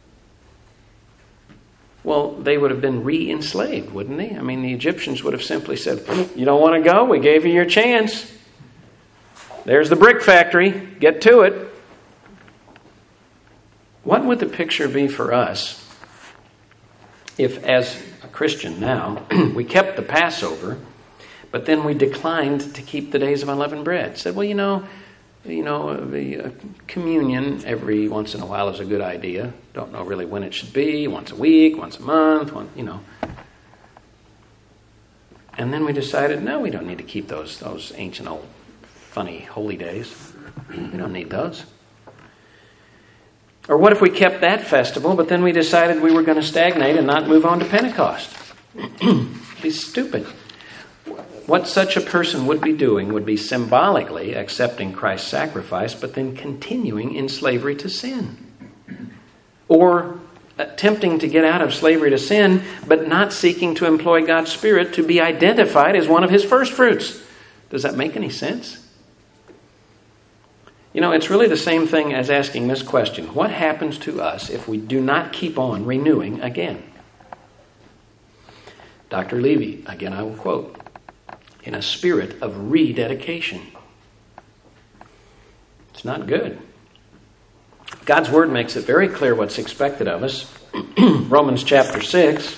A: Well, they would have been re-enslaved, wouldn't they? I mean, the Egyptians would have simply said, you don't want to go? We gave you your chance. There's the brick factory. Get to it. What would the picture be for us if, as a Christian now, we kept the Passover, But then we declined to keep the days of unleavened bread. Said, well, you know, you know, the uh, communion every once in a while is a good idea. Don't know really when it should be. Once a week, once a month, one, you know. And then we decided, no, we don't need to keep those those ancient old funny holy days. We don't need those. Or what if we kept that festival, but then we decided we were going to stagnate and not move on to Pentecost? It'd be stupid. What such a person would be doing would be symbolically accepting Christ's sacrifice, but then continuing in slavery to sin. Or attempting to get out of slavery to sin, but not seeking to employ God's Spirit to be identified as one of His first fruits. Does that make any sense? You know, it's really the same thing as asking this question. What happens to us if we do not keep on renewing again? Doctor Levy, again I will quote, in a spirit of rededication. It's not good. God's Word makes it very clear what's expected of us. Romans chapter six.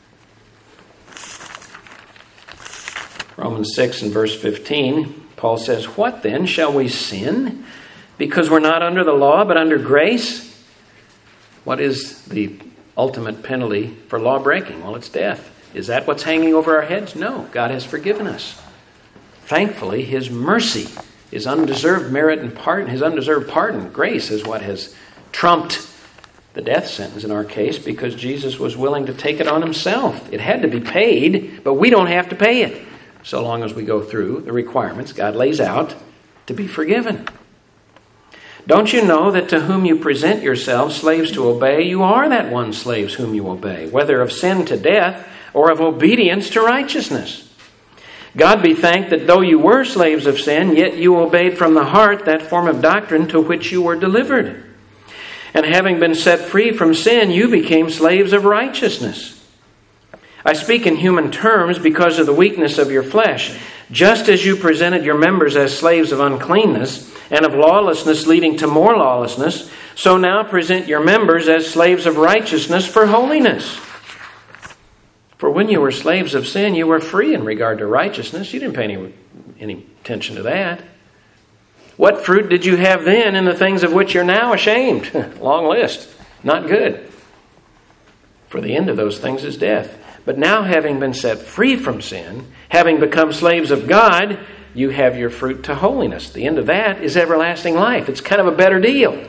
A: Romans six and verse fifteen, Paul says, what then? Shall we sin because we're not under the law but under grace? What is the ultimate penalty for law breaking? Well, it's death. Is that what's hanging over our heads? No. God has forgiven us. Thankfully, His mercy, His undeserved merit and pardon, His undeserved pardon, grace is what has trumped the death sentence in our case, because Jesus was willing to take it on Himself. It had to be paid, but we don't have to pay it, so long as we go through the requirements God lays out to be forgiven. Don't you know that to whom you present yourselves slaves to obey, you are that one slaves whom you obey, whether of sin to death or of obedience to righteousness? God be thanked that though you were slaves of sin, yet you obeyed from the heart that form of doctrine to which you were delivered. And having been set free from sin, you became slaves of righteousness. I speak in human terms because of the weakness of your flesh. Just as you presented your members as slaves of uncleanness and of lawlessness leading to more lawlessness, so now present your members as slaves of righteousness for holiness. For when you were slaves of sin, you were free in regard to righteousness. You didn't pay any, any attention to that. What fruit did you have then in the things of which you're now ashamed? Long list. Not good. For the end of those things is death. But now, having been set free from sin, having become slaves of God, you have your fruit to holiness. The end of that is everlasting life. It's kind of a better deal.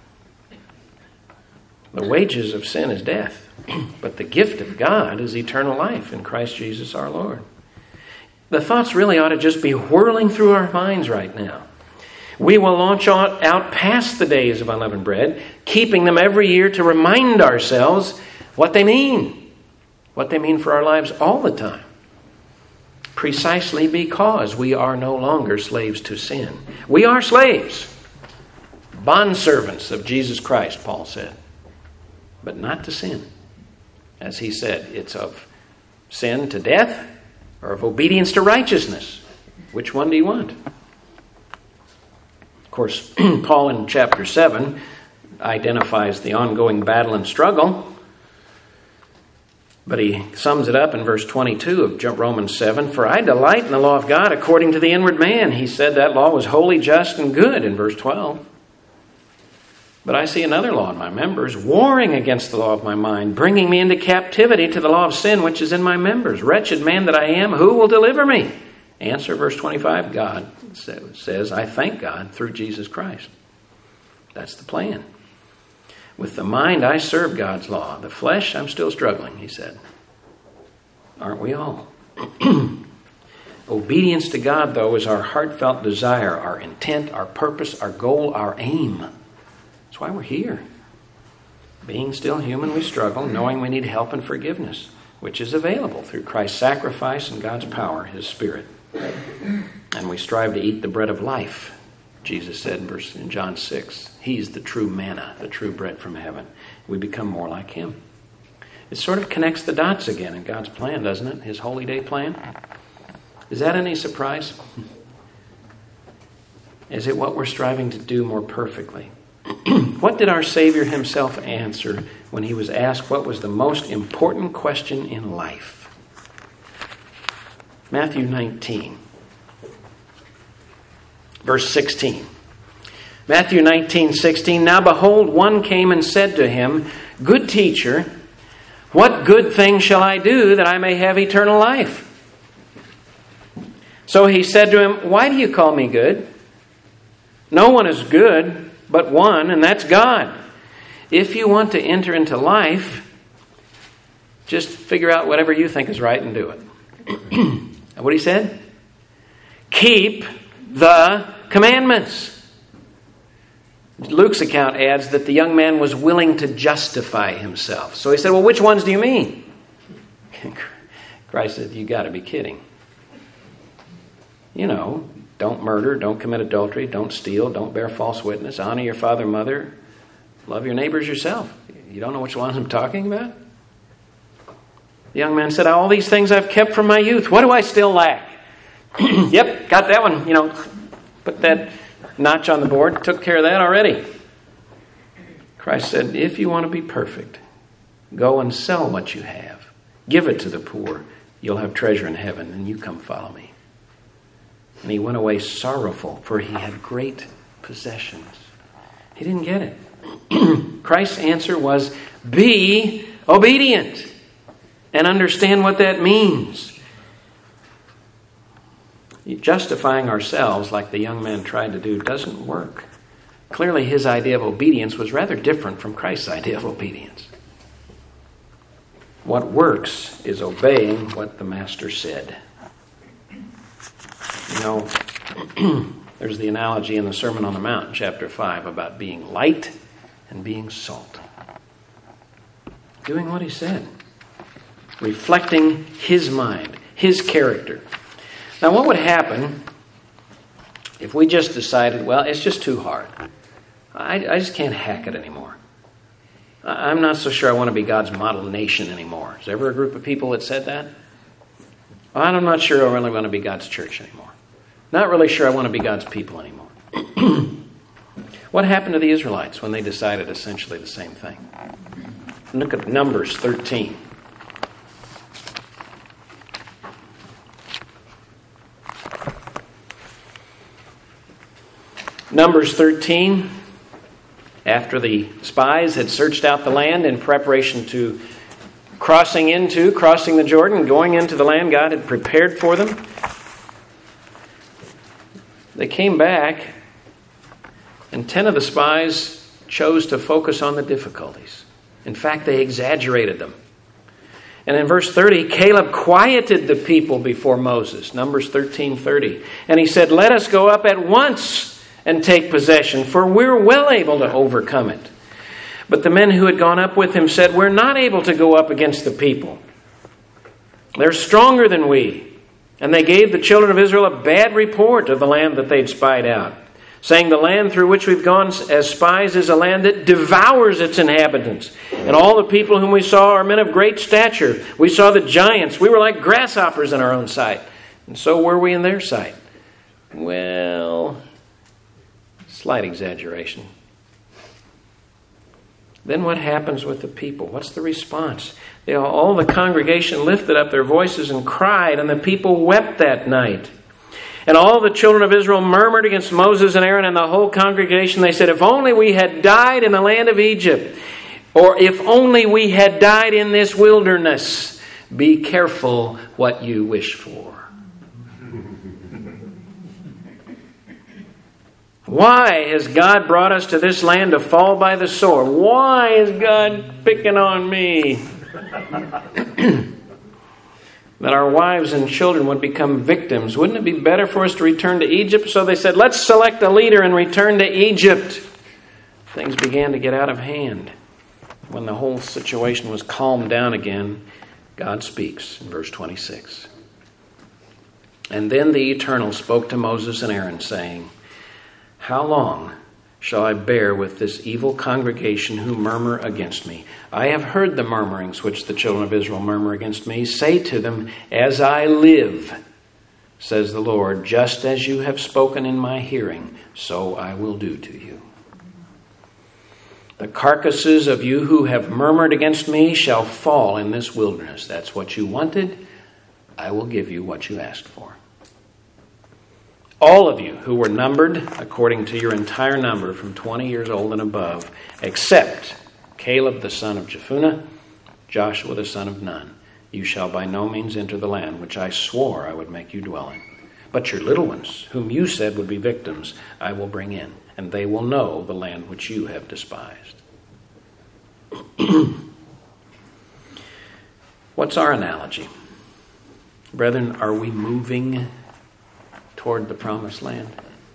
A: The wages of sin is death. But the gift of God is eternal life in Christ Jesus our Lord. The thoughts really ought to just be whirling through our minds right now. We will launch out, out past the days of unleavened bread, keeping them every year to remind ourselves what they mean. What they mean for our lives all the time. Precisely because we are no longer slaves to sin. We are slaves. Bondservants of Jesus Christ, Paul said. But not to sin. As he said, it's of sin to death or of obedience to righteousness. Which one do you want? Of course, Paul in chapter seven identifies the ongoing battle and struggle. But he sums it up in verse twenty-two of Romans seven. For I delight in the law of God according to the inward man. He said that law was holy, just, and good in verse twelve. But I see another law in my members, warring against the law of my mind, bringing me into captivity to the law of sin which is in my members. Wretched man that I am, who will deliver me? Answer, verse twenty-five, God says, I thank God through Jesus Christ. That's the plan. With the mind, I serve God's law. The flesh, I'm still struggling, he said. Aren't we all? Obedience to God, though, is our heartfelt desire, our intent, our purpose, our goal, our aim. That's why we're here. Being still human, we struggle, knowing we need help and forgiveness, which is available through Christ's sacrifice and God's power, His Spirit. And we strive to eat the bread of life. Jesus said in, verse, in John six, He's the true manna, the true bread from heaven. We become more like Him. It sort of connects the dots again in God's plan, doesn't it? His holy day plan. Is that any surprise? Is it what we're striving to do more perfectly? What did our Savior Himself answer when He was asked what was the most important question in life? Matthew nineteen, verse sixteen. Matthew nineteen, sixteen. Now behold, one came and said to him, Good teacher, what good thing shall I do that I may have eternal life? So he said to him, Why do you call me good? No one is good but one, and that's God. If you want to enter into life, just figure out whatever you think is right and do it. And what he said? Keep the commandments. Luke's account adds that the young man was willing to justify himself. So he said, well, which ones do you mean? Christ said, you got to be kidding. You know, don't murder, don't commit adultery, don't steal, don't bear false witness, honor your father and mother, love your neighbors yourself. You don't know which ones I'm talking about? The young man said, all these things I've kept from my youth. What do I still lack? Yep, got that one. You know, put that notch on the board. Took care of that already. Christ said, if you want to be perfect, go and sell what you have. Give it to the poor. You'll have treasure in heaven, and you come follow me. And he went away sorrowful, for he had great possessions. He didn't get it. Christ's answer was, be obedient. And understand what that means. Justifying ourselves like the young man tried to do doesn't work. Clearly his idea of obedience was rather different from Christ's idea of obedience. What works is obeying what the Master said. You know, there's the analogy in the Sermon on the Mount, chapter five, about being light and being salt. Doing what he said. Reflecting his mind, his character. Now, what would happen if we just decided, well, it's just too hard. I, I just can't hack it anymore. I'm not so sure I want to be God's model nation anymore. Is there ever a group of people that said that? Well, I'm not sure I really want to be God's church anymore. Not really sure I want to be God's people anymore. What happened to the Israelites when they decided essentially the same thing? Look at Numbers thirteen. Numbers thirteen, after the spies had searched out the land in preparation to crossing into, crossing the Jordan, going into the land God had prepared for them, they came back, and ten of the spies chose to focus on the difficulties. In fact, they exaggerated them. And in verse thirty, Caleb quieted the people before Moses, Numbers thirteen thirty. And he said, let us go up at once and take possession, for we're well able to overcome it. But the men who had gone up with him said, we're not able to go up against the people. They're stronger than we. And they gave the children of Israel a bad report of the land that they'd spied out, saying, the land through which we've gone as spies is a land that devours its inhabitants. And all the people whom we saw are men of great stature. We saw the giants. We were like grasshoppers in our own sight. And so were we in their sight. Well, slight exaggeration. Then what happens with the people? What's the response? They all, all the congregation lifted up their voices and cried, and the people wept that night. And all the children of Israel murmured against Moses and Aaron and the whole congregation. They said, if only we had died in the land of Egypt, or if only we had died in this wilderness. Be careful what you wish for. Why has God brought us to this land to fall by the sword? Why is God picking on me? That our wives and children would become victims. Wouldn't it be better for us to return to Egypt? So they said, let's select a leader and return to Egypt. Things began to get out of hand. When the whole situation was calmed down again, God speaks in verse twenty-six. And then the Eternal spoke to Moses and Aaron, saying, how long shall I bear with this evil congregation who murmur against me? I have heard the murmurings which the children of Israel murmur against me. Say to them, as I live, says the Lord, just as you have spoken in my hearing, so I will do to you. The carcasses of you who have murmured against me shall fall in this wilderness. That's what you wanted. I will give you what you asked for. All of you who were numbered according to your entire number from twenty years old and above, except Caleb the son of Jephunneh, Joshua the son of Nun, you shall by no means enter the land which I swore I would make you dwell in. But your little ones, whom you said would be victims, I will bring in, and they will know the land which you have despised. What's our analogy? Brethren, are we moving toward the promised land?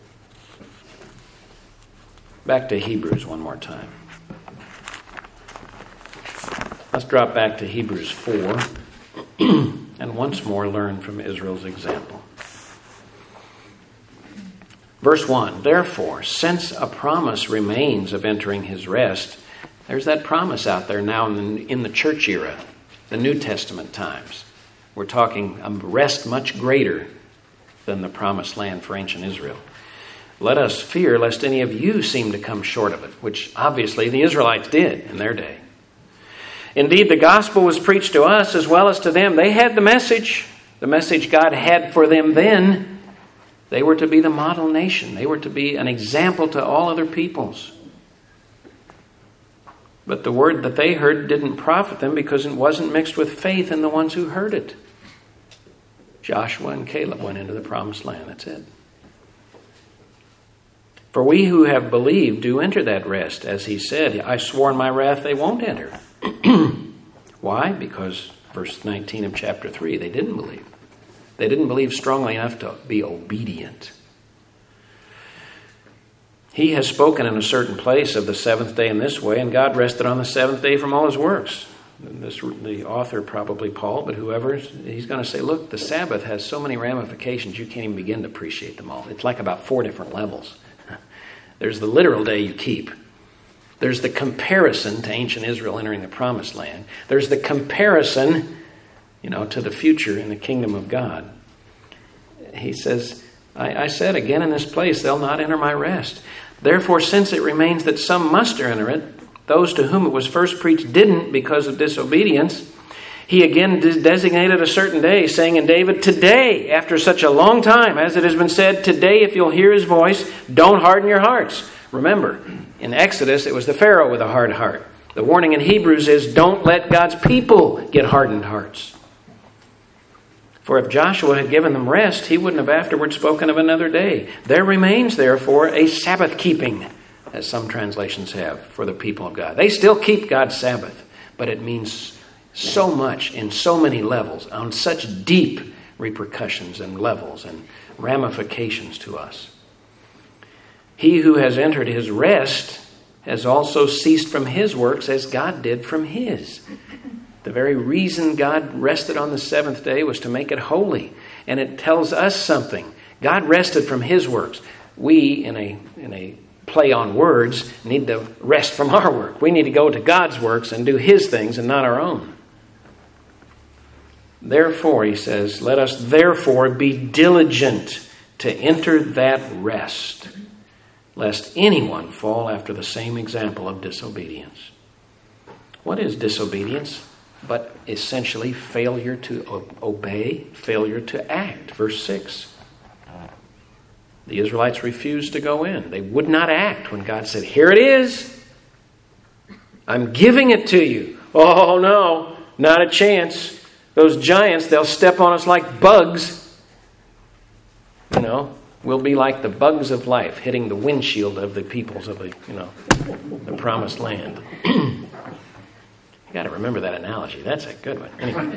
A: Back to Hebrews one more time. Let's drop back to Hebrews four and once more learn from Israel's example. Verse one, therefore, since a promise remains of entering his rest, there's that promise out there now in the, in the church era, the New Testament times. We're talking a rest much greater than the promised land for ancient Israel. Let us fear lest any of you seem to come short of it, which obviously the Israelites did in their day. Indeed, the gospel was preached to us as well as to them. They had the message, the message God had for them then. They were to be the model nation. They were to be an example to all other peoples. But the word that they heard didn't profit them because it wasn't mixed with faith in the ones who heard it. Joshua and Caleb went into the promised land. That's it. For we who have believed do enter that rest. As he said, I swore in my wrath they won't enter. Why? Because verse nineteen of chapter three, they didn't believe. They didn't believe strongly enough to be obedient. He has spoken in a certain place of the seventh day in this way, and God rested on the seventh day from all his works. This, the author, probably Paul, but whoever, he's going to say, look, the Sabbath has so many ramifications you can't even begin to appreciate them all. It's like about four different levels. There's the literal day you keep. There's the comparison to ancient Israel entering the promised land. There's the comparison, you know, to the future in the kingdom of God. He says, I, I said again in this place, they'll not enter my rest. Therefore, since it remains that some must enter it, those to whom it was first preached didn't because of disobedience, he again designated a certain day, saying in David, today, after such a long time, as it has been said, today if you'll hear his voice, don't harden your hearts. Remember, in Exodus, it was the Pharaoh with a hard heart. The warning in Hebrews is, don't let God's people get hardened hearts. For if Joshua had given them rest, he wouldn't have afterward spoken of another day. There remains, therefore, a Sabbath keeping, as some translations have, for the people of God. They still keep God's Sabbath, but it means so much in so many levels, on such deep repercussions and levels and ramifications to us. He who has entered his rest has also ceased from his works as God did from his. The very reason God rested on the seventh day was to make it holy. And it tells us something. God rested from his works. We, in a, in a play on words, need to rest from our work. We need to go to God's works and do his things and not our own. Therefore, he says, let us therefore be diligent to enter that rest, lest anyone fall after the same example of disobedience. What is disobedience? But essentially failure to obey, failure to act. Verse six. The Israelites refused to go in. They would not act when God said, here it is. I'm giving it to you. Oh no, not a chance. Those giants, they'll step on us like bugs. You know, we'll be like the bugs of life hitting the windshield of the peoples of the, you know, the promised land. You got to remember that analogy. That's a good one. Anyway.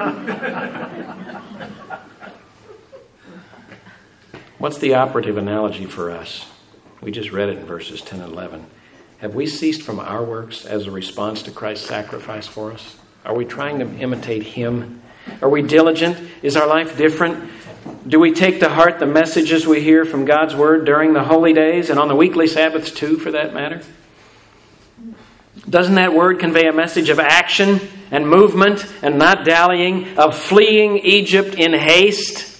A: What's the operative analogy for us? We just read it in verses ten and eleven. Have we ceased from our works as a response to Christ's sacrifice for us? Are we trying to imitate him? Are we diligent? Is our life different? Do we take to heart the messages we hear from God's word during the holy days and on the weekly Sabbaths too, for that matter? Doesn't that word convey a message of action and movement and not dallying, of fleeing Egypt in haste?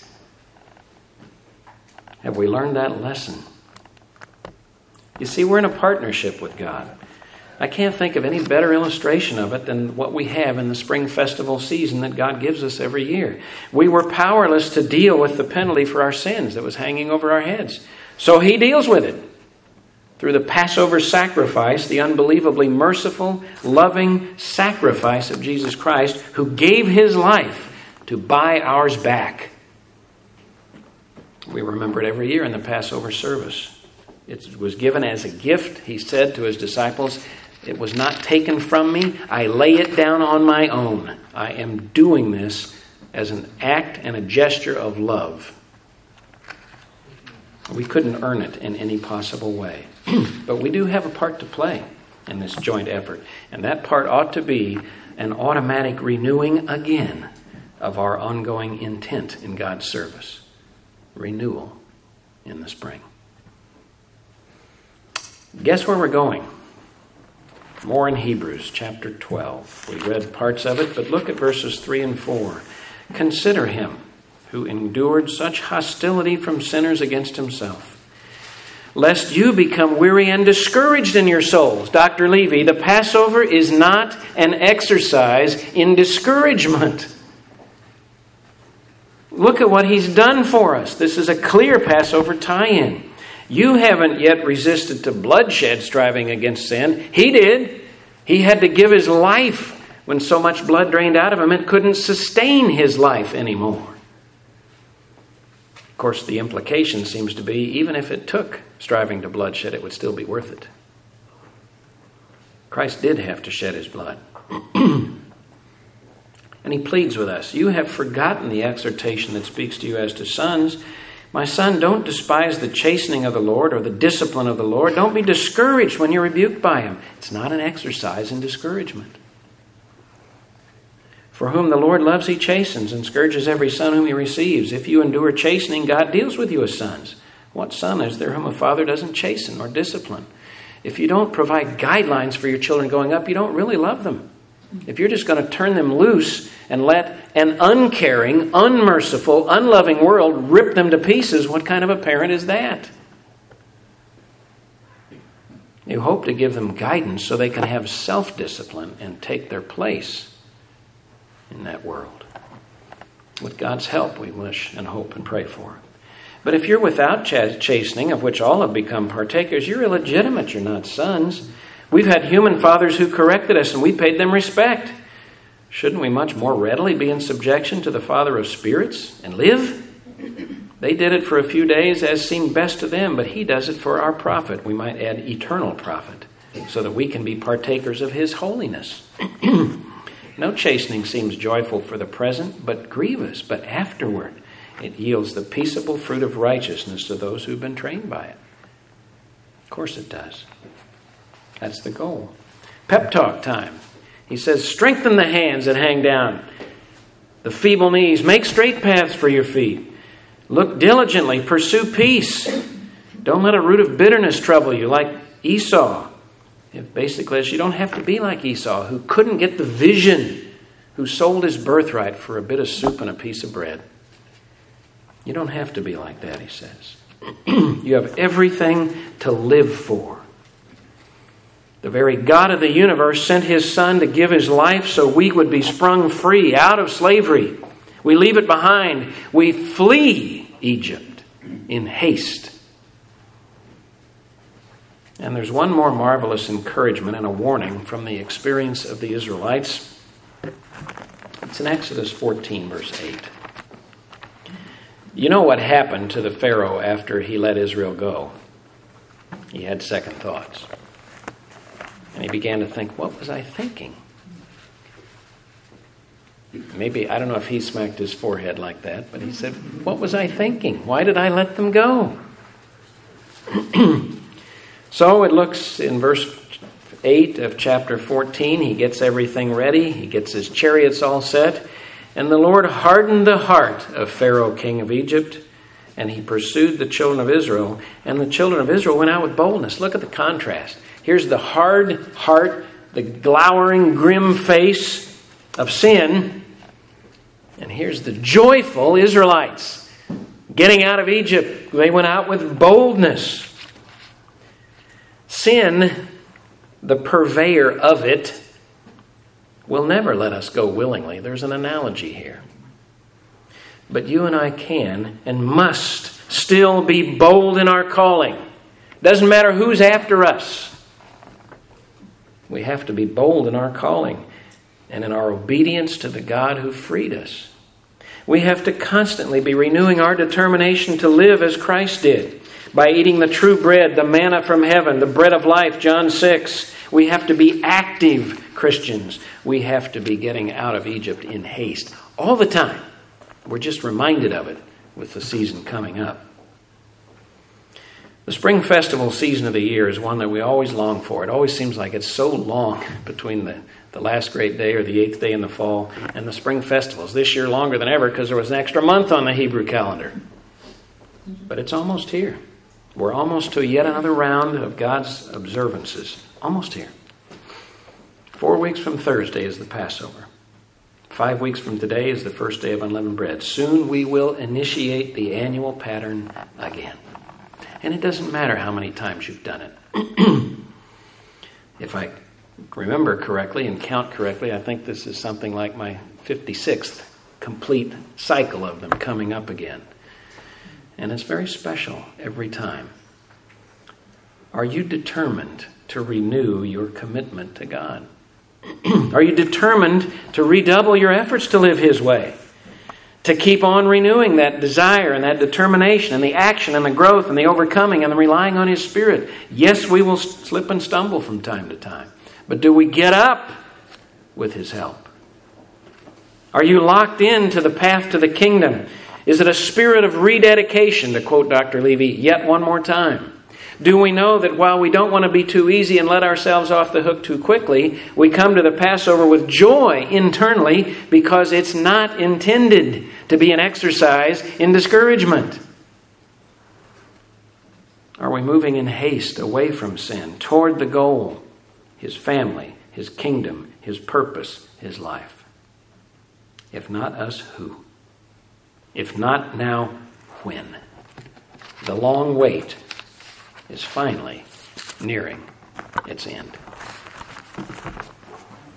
A: Have we learned that lesson? You see, we're in a partnership with God. I can't think of any better illustration of it than what we have in the spring festival season that God gives us every year. We were powerless to deal with the penalty for our sins that was hanging over our heads. So He deals with it through the Passover sacrifice, the unbelievably merciful, loving sacrifice of Jesus Christ, who gave His life to buy ours back. We remember it every year in the Passover service. It was given as a gift. He said to His disciples, "It was not taken from me. I lay it down on my own. I am doing this as an act and a gesture of love." We couldn't earn it in any possible way. But we do have a part to play in this joint effort. And that part ought to be an automatic renewing again of our ongoing intent in God's service. Renewal in the spring. Guess where we're going? More in Hebrews chapter twelve. We read parts of it, but look at verses three and four. "Consider Him who endured such hostility from sinners against Himself, lest you become weary and discouraged in your souls." Doctor Levy, the Passover is not an exercise in discouragement. Look at what He's done for us. This is a clear Passover tie-in. You haven't yet resisted to bloodshed striving against sin. He did. He had to give His life when so much blood drained out of Him it couldn't sustain His life anymore. Of course, the implication seems to be, even if it took striving to bloodshed, it would still be worth it. Christ did have to shed His blood. And He pleads with us, "You have forgotten the exhortation that speaks to you as to sons. My son, don't despise the chastening of the Lord or the discipline of the Lord. Don't be discouraged when you're rebuked by Him." It's not an exercise in discouragement. "For whom the Lord loves, He chastens and scourges every son whom He receives. If you endure chastening, God deals with you as sons. What son is there whom a father doesn't chasten or discipline?" If you don't provide guidelines for your children going up, you don't really love them. If you're just going to turn them loose and let an uncaring, unmerciful, unloving world rip them to pieces, what kind of a parent is that? You hope to give them guidance so they can have self-discipline and take their place in that world. With God's help, we wish and hope and pray for. But if you're without chastening, of which all have become partakers, you're illegitimate, you're not sons. We've had human fathers who corrected us and we paid them respect. Shouldn't we much more readily be in subjection to the Father of spirits and live? They did it for a few days as seemed best to them, but He does it for our profit. We might add eternal profit, so that we can be partakers of His holiness. No chastening seems joyful for the present, but grievous. But afterward, it yields the peaceable fruit of righteousness to those who've been trained by it. Of course it does. That's the goal. Pep talk time. He says, "Strengthen the hands that hang down, the feeble knees. Make straight paths for your feet. Look diligently. Pursue peace. Don't let a root of bitterness trouble you like Esau." It basically says you don't have to be like Esau, who couldn't get the vision, who sold his birthright for a bit of soup and a piece of bread. You don't have to be like that, he says. You have everything to live for. The very God of the universe sent His Son to give His life so we would be sprung free out of slavery. We leave it behind. We flee Egypt in haste. And there's one more marvelous encouragement and a warning from the experience of the Israelites. It's in Exodus fourteen, verse eight. You know what happened to the Pharaoh after he let Israel go? He had second thoughts. And he began to think, what was I thinking? Maybe, I don't know if he smacked his forehead like that, but he said, what was I thinking? Why did I let them go? So it looks in verse eight of chapter fourteen, he gets everything ready. He gets his chariots all set. And the Lord hardened the heart of Pharaoh, king of Egypt, and he pursued the children of Israel. And the children of Israel went out with boldness. Look at the contrast. Here's the hard heart, the glowering, grim face of sin. And here's the joyful Israelites getting out of Egypt. They went out with boldness. Sin, the purveyor of it, will never let us go willingly. There's an analogy here. But you and I can and must still be bold in our calling. Doesn't matter who's after us. We have to be bold in our calling and in our obedience to the God who freed us. We have to constantly be renewing our determination to live as Christ did by eating the true bread, the manna from heaven, the bread of life, John six. We have to be active Christians. We have to be getting out of Egypt in haste all the time. We're just reminded of it with the season coming up. The spring festival season of the year is one that we always long for. It always seems like it's so long between the, the last great day or the eighth day in the fall and the spring festivals. This year longer than ever because there was an extra month on the Hebrew calendar. But it's almost here. We're almost to yet another round of God's observances. Almost here. Four weeks from Thursday is the Passover. Five weeks from today is the first day of unleavened bread. Soon we will initiate the annual pattern again. And it doesn't matter how many times you've done it. If I remember correctly and count correctly, I think this is something like my fifty-sixth complete cycle of them coming up again. And it's very special every time. Are you determined to renew your commitment to God? Are you determined to redouble your efforts to live His way? To keep on renewing that desire and that determination and the action and the growth and the overcoming and the relying on His Spirit. Yes, we will slip and stumble from time to time. But do we get up with His help? Are you locked into the path to the kingdom? Is it a spirit of rededication, to quote Doctor Levy yet one more time? Do we know that while we don't want to be too easy and let ourselves off the hook too quickly, we come to the Passover with joy internally because it's not intended to be an exercise in discouragement? Are we moving in haste away from sin, toward the goal, His family, His kingdom, His purpose, His life? If not us, who? If not now, when? The long wait is finally nearing its end.